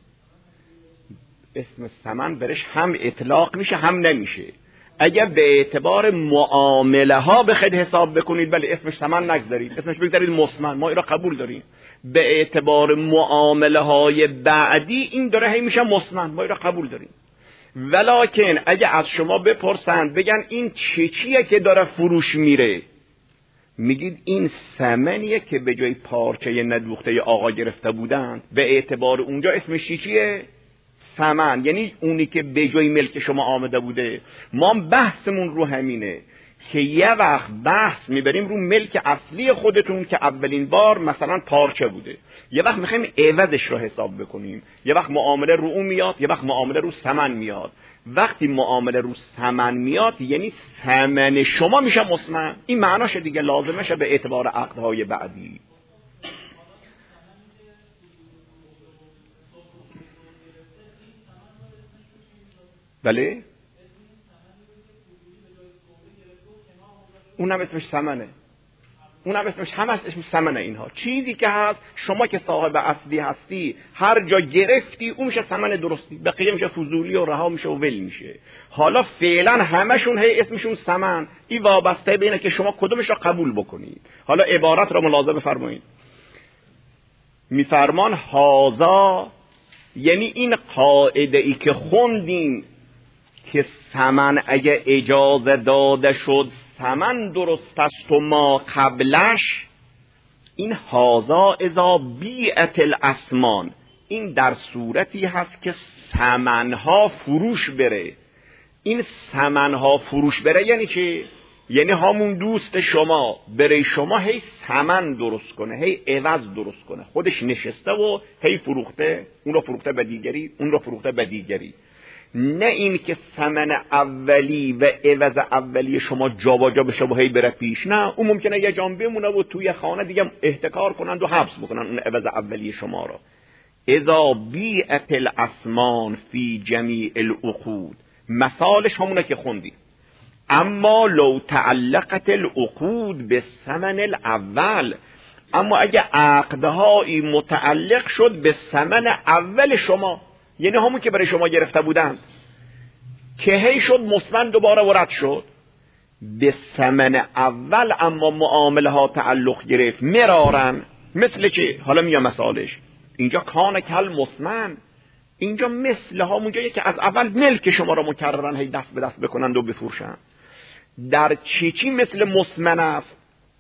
اسم ثمن برش هم اطلاق میشه هم نمیشه. اگر به اعتبار معامله ها بخواید حساب بکنید ولی اسمش ثمن نگذارید، اسمش بگذارید مسمن، ما این را قبول داریم. به اعتبار معامله های بعدی این داره هی میشه مسمن، ما این را قبول داریم. ولکن اگه از شما بپرسند بگن این چه چیه که داره فروش میره، میگید این ثمنیه که به جای پارچه ندوخته آقا گرفته بودند، به اعتبار اونجا اسمش چیه؟ ثمن، یعنی اونی که به جای ملک شما آمده بوده. ما بحثمون رو همینه که یه وقت بحث میبریم رو ملک اصلی خودتون که اولین بار مثلا پارچه بوده، یه وقت میخوایم عوضش رو حساب بکنیم، یه وقت معامله رو اون میاد، یه وقت معامله رو ثمن میاد. وقتی معامله رو ثمن میاد یعنی ثمن شما میشه مسمن. این معناشه دیگه، لازمشه به اعتبار عقدهای بعدی. بله اونم اسمش ثمنه، اونم اسمش هم اسمش ثمنه. اینها چیزی که هست، شما که صاحب اصلی هستی هر جا گرفتی اون میشه ثمن درستی، بقیه میشه فضولی و رها میشه و ول میشه. حالا فعلا همشون هی اسمشون ثمن. این وابسته به اینه که شما کدومش را قبول بکنید. حالا عبارت را ملاحظه بفرمایید. میفرمان هازا، یعنی این قاعده ای که خوندیم که ثمن اگه اجازه داده شد ثمن درست است و ما قبلش، این هازا اذا بیعت الاسمان، این در صورتی هست که ثمنها فروش بره. این ثمنها فروش بره یعنی چی؟ یعنی همون دوست شما بره شما هی ثمن درست کنه، هی عوض درست کنه، خودش نشسته و هی فروخته، اون رو فروخته به دیگری، اون رو فروخته به دیگری. نه این که ثمن اولی و عوض اولی شما جابجا بشه و هی بره پیش. نه، اون ممکنه یه جام بمونه و توی خانه دیگه احتکار کنند و حبس بکنن اون عوض اولی شما را. اذا بیعت الاسمان فی جمیع العقود، مثالش همونه که خوندی. اما لو تعلقت العقود به ثمن الاول، اما اگه عقدهایی متعلق شد به ثمن اول شما، یعنی همون که برای شما گرفته بودند که هی شد مسمن دوباره ورد شد به ثمن اول، اما معامله ها تعلق گرفت مرارن. مثل چه؟ حالا میگم مثالش. اینجا کان کل مسمن، اینجا مثل همونجایی که از اول ملک شما را مکررن هی دست به دست بکنند و بفروشن. در چی چی مثل مسمن است؟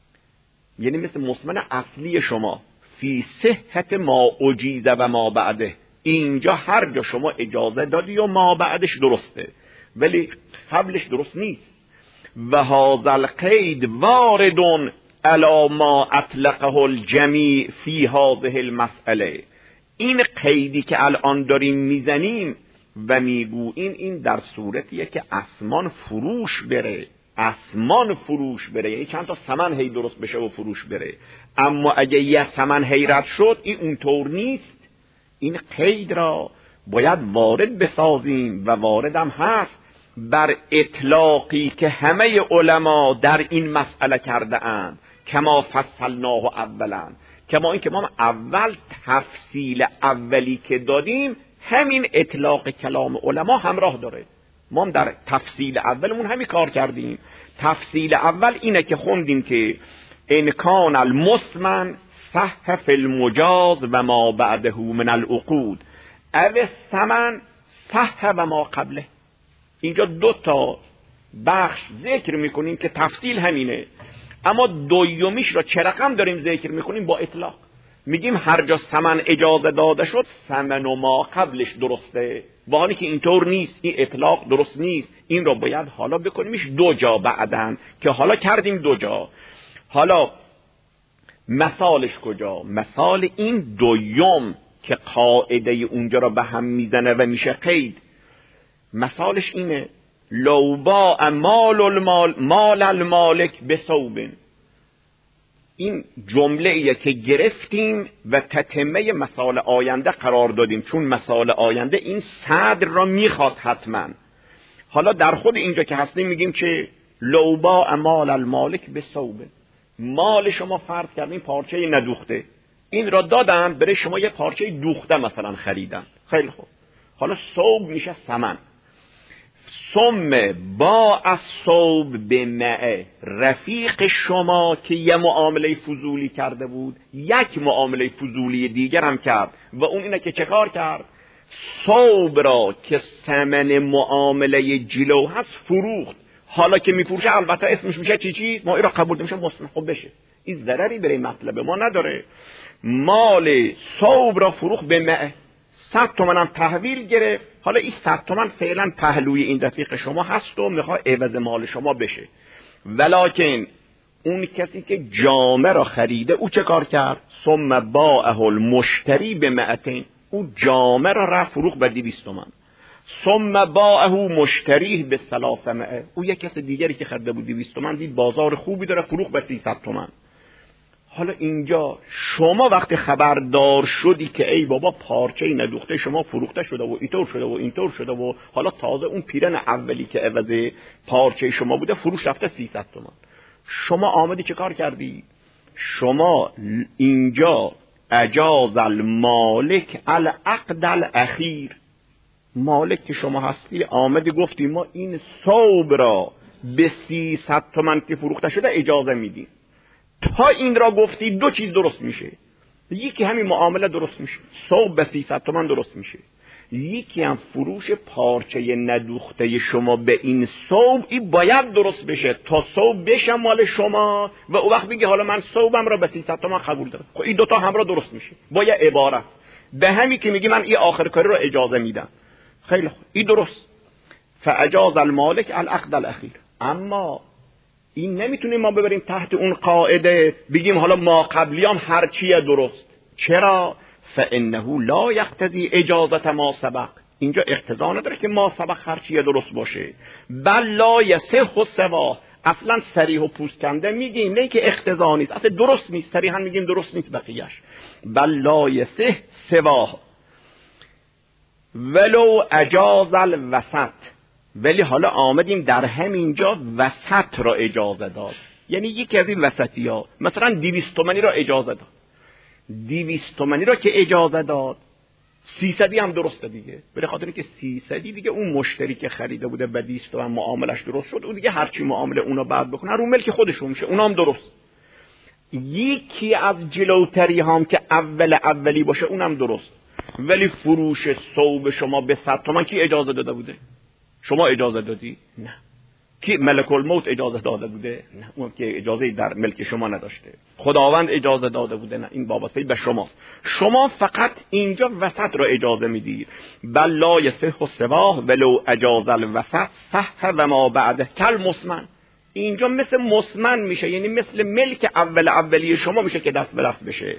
یعنی مثل مسمن اصلی شما فی صحت ما اجیزه و ما بعده. اینجا هر جا شما اجازه دادی و ما بعدش درسته ولی قبلش درست نیست. و هذا القید وارد علی ما اطلقه الجمیع فی هذه المسئله، این قیدی که الان داریم میزنیم و میگوییم این در صورتیه که اسمان فروش بره، اسمان فروش بره، یعنی چند تا ثمن هی درست بشه و فروش بره. اما اگه یه ثمن هی رد شد این اونطور نیست. این قید را باید وارد بسازیم و واردم هست بر اطلاقی که همه علما در این مسئله کرده اند، کما فصلناه اولا، کما این که ما اول تفصیل اولی که دادیم همین اطلاق کلام علما همراه داره. ما هم در تفصیل اولمون همین کار کردیم. تفصیل اول اینه که خوندیم که ان کان المسمن صح فی المجاز و ما بعده من العقود او الثمن صح و ما قبله. اینجا دو تا بخش ذکر میکنیم که تفصیل همینه، اما دومیش را چه رقم داریم ذکر میکنیم؟ با اطلاق میگیم هر جا ثمن اجازه داده شد ثمن و ما قبلش درسته، با حالی که اینطور نیست، این اطلاق درست نیست. این را باید حالا بکنیمش دو جا بعدن که حالا کردیم دو جا. حالا مثالش کجا؟ مثال این دویم که قاعده اونجا را به هم میزنه و میشه قید. مثالش اینه لو باع مال المال مال المالک بثوب. این جمله ایه که گرفتیم و تتمه مثال آینده قرار دادیم، چون مثال آینده این صدر را میخواد حتما. حالا در خود اینجا که هستیم میگیم که لو باع مال المالک بثوب، مال شما فرض کردین پارچه ندوخته، این را دادن برای شما یه پارچه دوخته مثلا خریدن. خیلی خوب، حالا ثوب میشه ثمن. ثم با الثوب بمعه، رفیق شما که یه معامله فضولی کرده بود یک معامله فضولی دیگر هم کرد و اون اینه که چه کار کرد؟ ثوب را که ثمن معامله جلو هست فروخت. حالا که میفروشه البته اسمش میشه چی چیز، ما این را قبول نمیشه مسلم خوب بشه، این ضرری برای مطلب ما نداره. مال ثوب را فروخت به معه، صد تومنم تحویل گرفت، حالا این صد تومن فعلا پهلوی این رفیق شما هست و میخواد عوض مال شما بشه. ولکن اون کسی که جامه را خریده او چه کار کرد؟ ثم باعه المشتری به مئتین، او جامه را رفت فروخت به دویست تومن. ثم باعه مشتریه به ثلاثمائه، او یک کس دیگری که خریده بود دویست تومن دید بازار خوبی داره فروخت به سیصد تومن. حالا اینجا شما وقتی خبردار شدی که ای بابا پارچه ندوخته شما فروخته شده و اینطور شده و اینطور شده و حالا تازه اون پیرن اولی که عوض پارچه شما بوده فروش رفته سیصد تومن، شما آمدی چه کار کردی؟ شما اینجا اجاز المالک العقد الاخیر، مالک که شما هستی آمدی گفتی ما این ثوب را به سیصد تومن که فروخته شده اجازه میدیم. تا این را گفتی دو چیز درست میشه، یکی همین معامله درست میشه، ثوب به سیصد تومن درست میشه، یکی هم فروش پارچه ندوخته شما به این ثوب این باید درست بشه تا ثوب بشه مال شما و او وقت بگی حالا من ثوبم را به سیصد تومن قبول دارم. خب این دوتا همراه درست میشه با یه عبارت، به همین که میگی من این آخر کاری را اجازه میدم. خیلی خوب این درست، فاجاز المالک العقد الاخیر. اما این نمیتونیم ما ببریم تحت اون قاعده بگیم حالا ما قبلیام هر چیه درست. چرا؟ فانه لا یقتضی اجازت ما سبق، اینجا اقتضا نداره که ما سبق هر چیه درست باشه. بل لا یصح سوا، اصلا صریح و پوست کنده میگیم نه که اقتضا نیست، اصلا درست نیست، صریحا میگیم درست نیست بقیه‌اش. بل لا یصح سوا ولو اجاز الوسط، ولی حالا آمدیم در همینجا وسط را اجازه داد، یعنی یکی از این وسطی ها مثلا دویست تومنی را اجازه داد، دویست تومنی را که اجازه داد سیصدی هم درسته دیگه، به خاطر اینکه سیصدی دیگه اون مشتری که خریده بوده به دویست تومن معاملش درست شد، اون دیگه هرچی معامله اونا بعد بکنه رو ملک خودشون میشه، اونام درست. یکی از جلوتری هم که اول اولی باشه اونم درست، ولی فروش ثوب شما به صد تومن کی اجازه داده بوده؟ شما اجازه دادی؟ نه. کی ملک الموت اجازه داده بوده؟ نه، اون که اجازه در ملک شما نداشته. خداوند اجازه داده بوده؟ نه، این وابسته به شماست. شما فقط اینجا وسط را اجازه میدید. بل لا یصح سواه ولو اجاز الوسط صح و ما بعده کل مسمن، اینجا مثل مسمن میشه، یعنی مثل ملک اول اولی شما میشه که دست به دست بشه.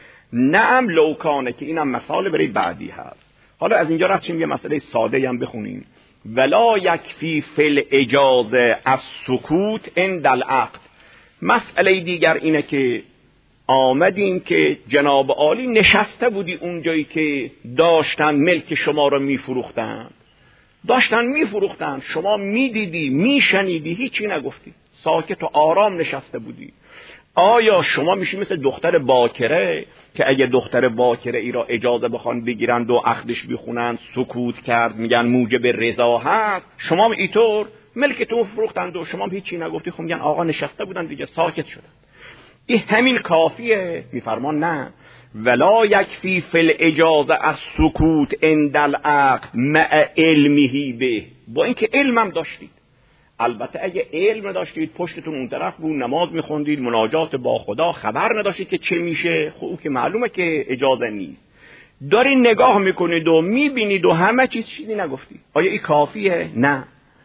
نعم لوکانه، که اینم مثال برای بعدی هست. حالا از اینجا رفتیم یه مسئله ساده هم بخونیم. ولا یکفی فی الاجازه السکوت عند العقد. مسئله دیگر اینه که آمدین که جناب عالی نشسته بودی اونجایی که داشتن ملک شما رو میفروختن، داشتن میفروختن، شما میدیدی میشنیدی هیچی نگفتی، ساکت و آرام نشسته بودی. آیا شما میشی مثل دختر باکره که اگه دختر باکره ای را اجازه بخوان بگیرند و عقدش بخونند سکوت کرد میگن موجب رضا هست؟ شما اینطور ملکتون فروختند و شما هیچی نگفتی، خب میگن آقا نشسته بودن دیگه ساکت شدن، این همین کافیه؟ میفرمان نه، ولا یکفی فی الاجازه السکوت عند العقد مع علمه به، با اینکه علمم داشتید. البته اگه علم داشتید پشتتون اون طرف بود نماز میخوندید مناجات با خدا، خبر نداشتید که چه میشه، خب او که معلومه که اجازه نیست، داری نگاه میکنید و میبینید و همه چیز چیزی نگفتید. آیا این کافیه؟ نه.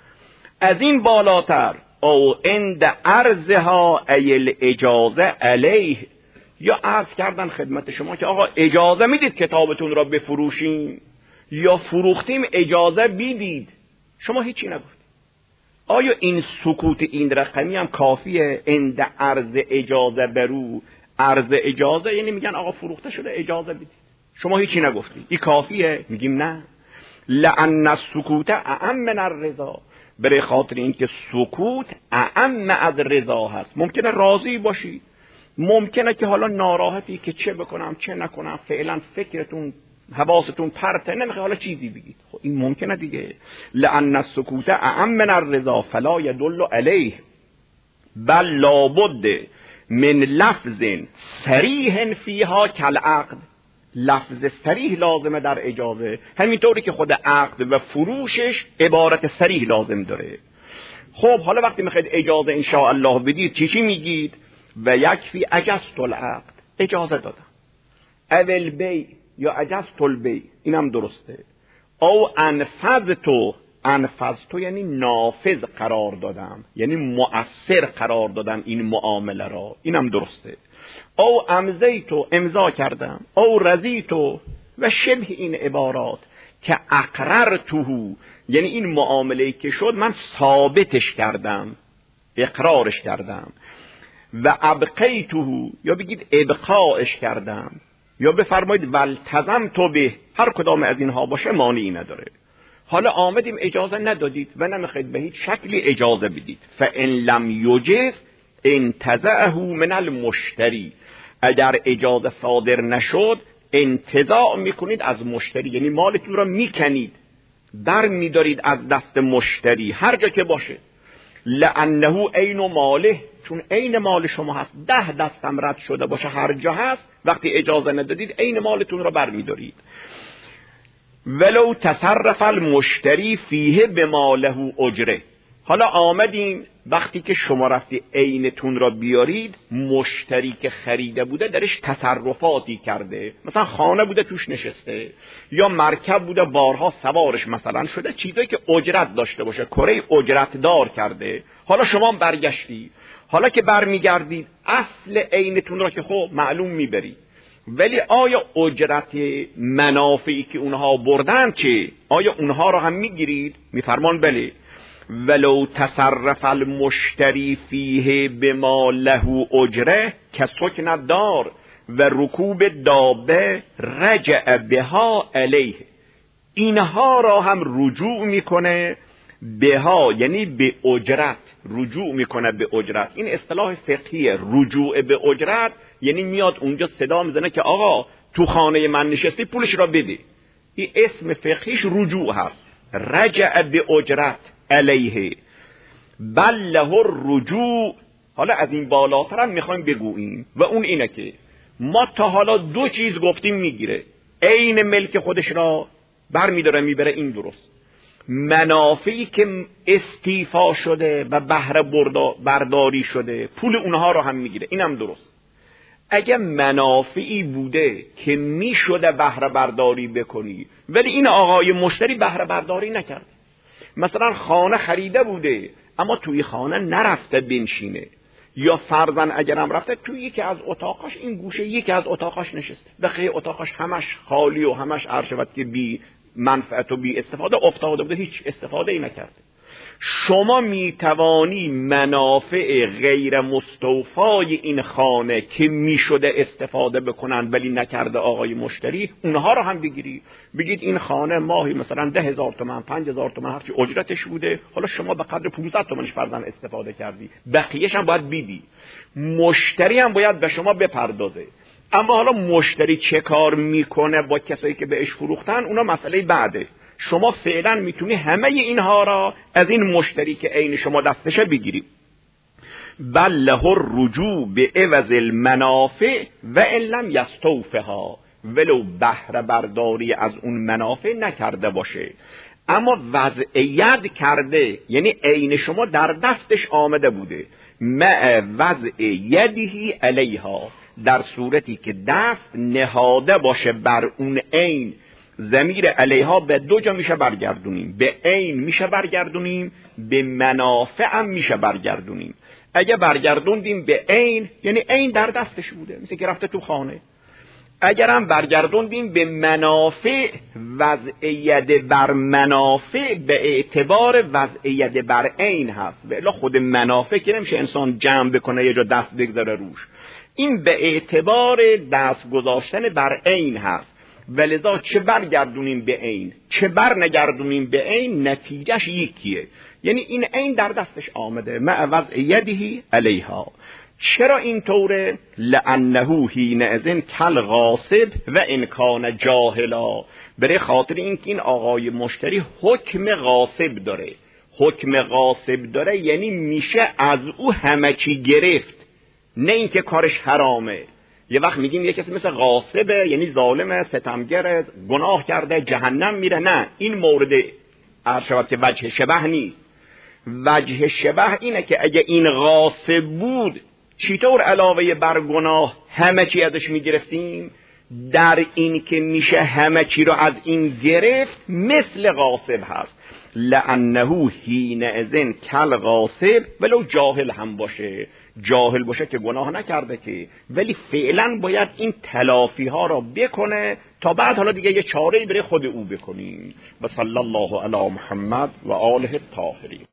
از این بالاتر او عند عرضها ایل اجازه علیه، یا عرض کردن خدمت شما که آقا اجازه میدید کتابتون را بفروشیم یا فروختیم اجازه بیدید، شما هیچی نگفتید. آیا این سکوت این رقمی هم کافیه عند عرض اجازه برو؟ عرض اجازه یعنی میگن آقا فروخته شده اجازه بدید، شما هیچی نگفتید، این کافیه؟ میگیم نه. لأن السکوت اعم من الرضا، برای خاطر اینکه سکوت اعم از رضا هست. ممکنه راضی باشید، ممکنه که حالا ناراحتی که چه بکنم چه نکنم، فعلا فکرتون حواستون پرته، نمیخواد حالا چیزی بگید، خب این ممکنه دیگه. لأن السکوت اعم من الرضا فلا يدل علیه بل لابد من لفظ صریح فیها کالعقد، لفظ صریح لازمه در اجازه، همینطوری که خود عقد و فروشش عبارت صریح لازم داره. خب حالا وقتی میخواید اجازه ان شاء الله بدید چی چی میگید؟ و یکفی اجازت العقد، اجازه دادم. اول بی، یا عجزت البیع، اینم درسته. او انفذتو، انفذتو یعنی نافذ قرار دادم، یعنی مؤثر قرار دادم این معامله را، اینم درسته. او امضیتو، امضا کردم. او رضیتو و شبه این عبارات که اقررتو، یعنی این معامله که شد من ثابتش کردم، اقرارش کردم. و ابقیتو، یا بگید ابقاش کردم، یا بفرمایید والتزمتو به، هر کدام از اینها باشه مانعی نداره. حالا آمدیم اجازه ندادید و نمیخواید به هیچ شکلی اجازه بدید. فان لم یجز انتزعه من المشتری، اگر اجازه صادر نشد انتزاع میکنید از مشتری، یعنی مالتون را میکنید، بر میدارید از دست مشتری هر جا که باشه. لانه عین ماله، چون عین مال شما هست، ده دستم رد شده باشه هر جا هست، وقتی اجازه ندادید عین مالتون را بر میدارید. ولو تصرف المشتری فیه بماله اجره. حالا آمدیم وقتی که شما رفتی عینتون را بیارید، مشتری که خریده بوده درش تصرفاتی کرده، مثلا خانه بوده توش نشسته، یا مرکب بوده بارها سوارش مثلا شده، چیزایی که اجرت داشته باشه، کره اجرت دار کرده. حالا شما برگشتی، حالا که برمیگردید اصل عینتون را که خب معلوم میبرید، ولی آیا اجرت منافعی که اونها بردن چه؟ آیا اونها را هم میگیرید؟ میفرمان بله. ولو تصرف المشتری فیه بما له اجره کسکن الدار و رکوب دابه رجع بها علیه. اینها را هم رجوع میکنه بها، یعنی به اجرت رجوع میکنه به اجرت. این اصطلاح فقهیه، رجوع به اجرت، یعنی میاد اونجا صدا میزنه که آقا تو خانه من نشستی پولش را بده. این اسم فقهیش رجوع هست، رجع به اجرت علیه. بل له الرجوع. حالا از این بالاتر هم میخوایم بگوییم و اون اینه که ما تا حالا دو چیز گفتیم میگیره، عین ملک خودش را بر میداره میبره، این درست. منافعی که استیفا شده و بهره برداری شده پول اونها را هم میگیره، اینم درست. اگه منافعی بوده که میشده بهره برداری بکنی ولی این آقای مشتری بهره برداری نکرده، مثلا خانه خریده بوده اما توی خانه نرفته بنشینه، یا فرضاً اگرم رفته توی یکی از اتاقاش، این گوشه یکی از اتاقاش نشسته، بقیه اتاقاش همش خالی و همش عرشبت که بی منفعت و بی استفاده افتاده بوده، هیچ استفاده ای نکرده. شما می توانی منافع غیر مستوفای این خانه که می شده استفاده بکنن ولی نکرده آقای مشتری، اونها رو هم بگیری، بگید این خانه ماهی مثلا ده هزار تومن، پنج هزار تومن هرچی اجرتش بوده، حالا شما به قدر پانصد تومنش فرضاً استفاده کردی، بقیه‌ش هم باید بیدی. مشتری هم باید به شما بپردازه. اما حالا مشتری چه کار میکنه با کسایی که بهش فروختن، اونا مسئله بعده. شما فعلا میتونی همه اینها را از این مشتری که عین شما دستشه بگیری. بل له الرجوع به عوض المنافع و ان لم یستوفها، ولو بهره برداری از اون منافع نکرده باشه اما وضعیت کرده، یعنی عین شما در دستش آمده بوده، مع وضع یدهی علیها، در صورتی که دست نهاده باشه بر اون عین. ضمیر علیها به دو جا میشه برگردونیم، به عین میشه برگردونیم، به منافع هم میشه برگردونیم. اگه برگردوندیم به عین یعنی عین در دستش بوده، مثل که رفته تو خانه. اگر هم برگردوندیم به منافع، وضعیت بر منافع به اعتبار وضعیت بر عین هست، و الا خود منافع که نمیشه انسان جمع بکنه یه جا دست بگذاره روش، این به اعتبار دست گذاشتن بر عین هست. ولذا چه برگردونیم به عین چه بر نگردونیم به عین نتیجهش یکیه، یعنی این عین در دستش آمده مع وضع یدهی علیها. چرا این طوره؟ لانه حینئذ کل غاصب و ان کان جاهلا، برای خاطر اینکه این آقای مشتری حکم غاصب داره. حکم غاصب داره یعنی میشه از او همه چی گرفت، نه اینکه کارش حرامه. یه وقت میگیم یه کسی مثل غاصبه، یعنی ظالمه، ستمگره، گناه کرده، جهنم میره. نه، این مورد ارشاد که وجه شبه نیست. وجه شبه اینه که اگه این غاصب بود چطور علاوه بر گناه همه چی ازش میگرفتیم؟ در این که میشه همه چی رو از این گرفت مثل غاصب هست. لانه حین اذن کل غاصب، ولو جاهل هم باشه، جاهل باشه که گناه نکرده که، ولی فعلا باید این تلافی ها را بکنه تا بعد حالا دیگه یه چاره‌ای بره خود او بکنیم. و صلی الله علی محمد و آله الطاهرین.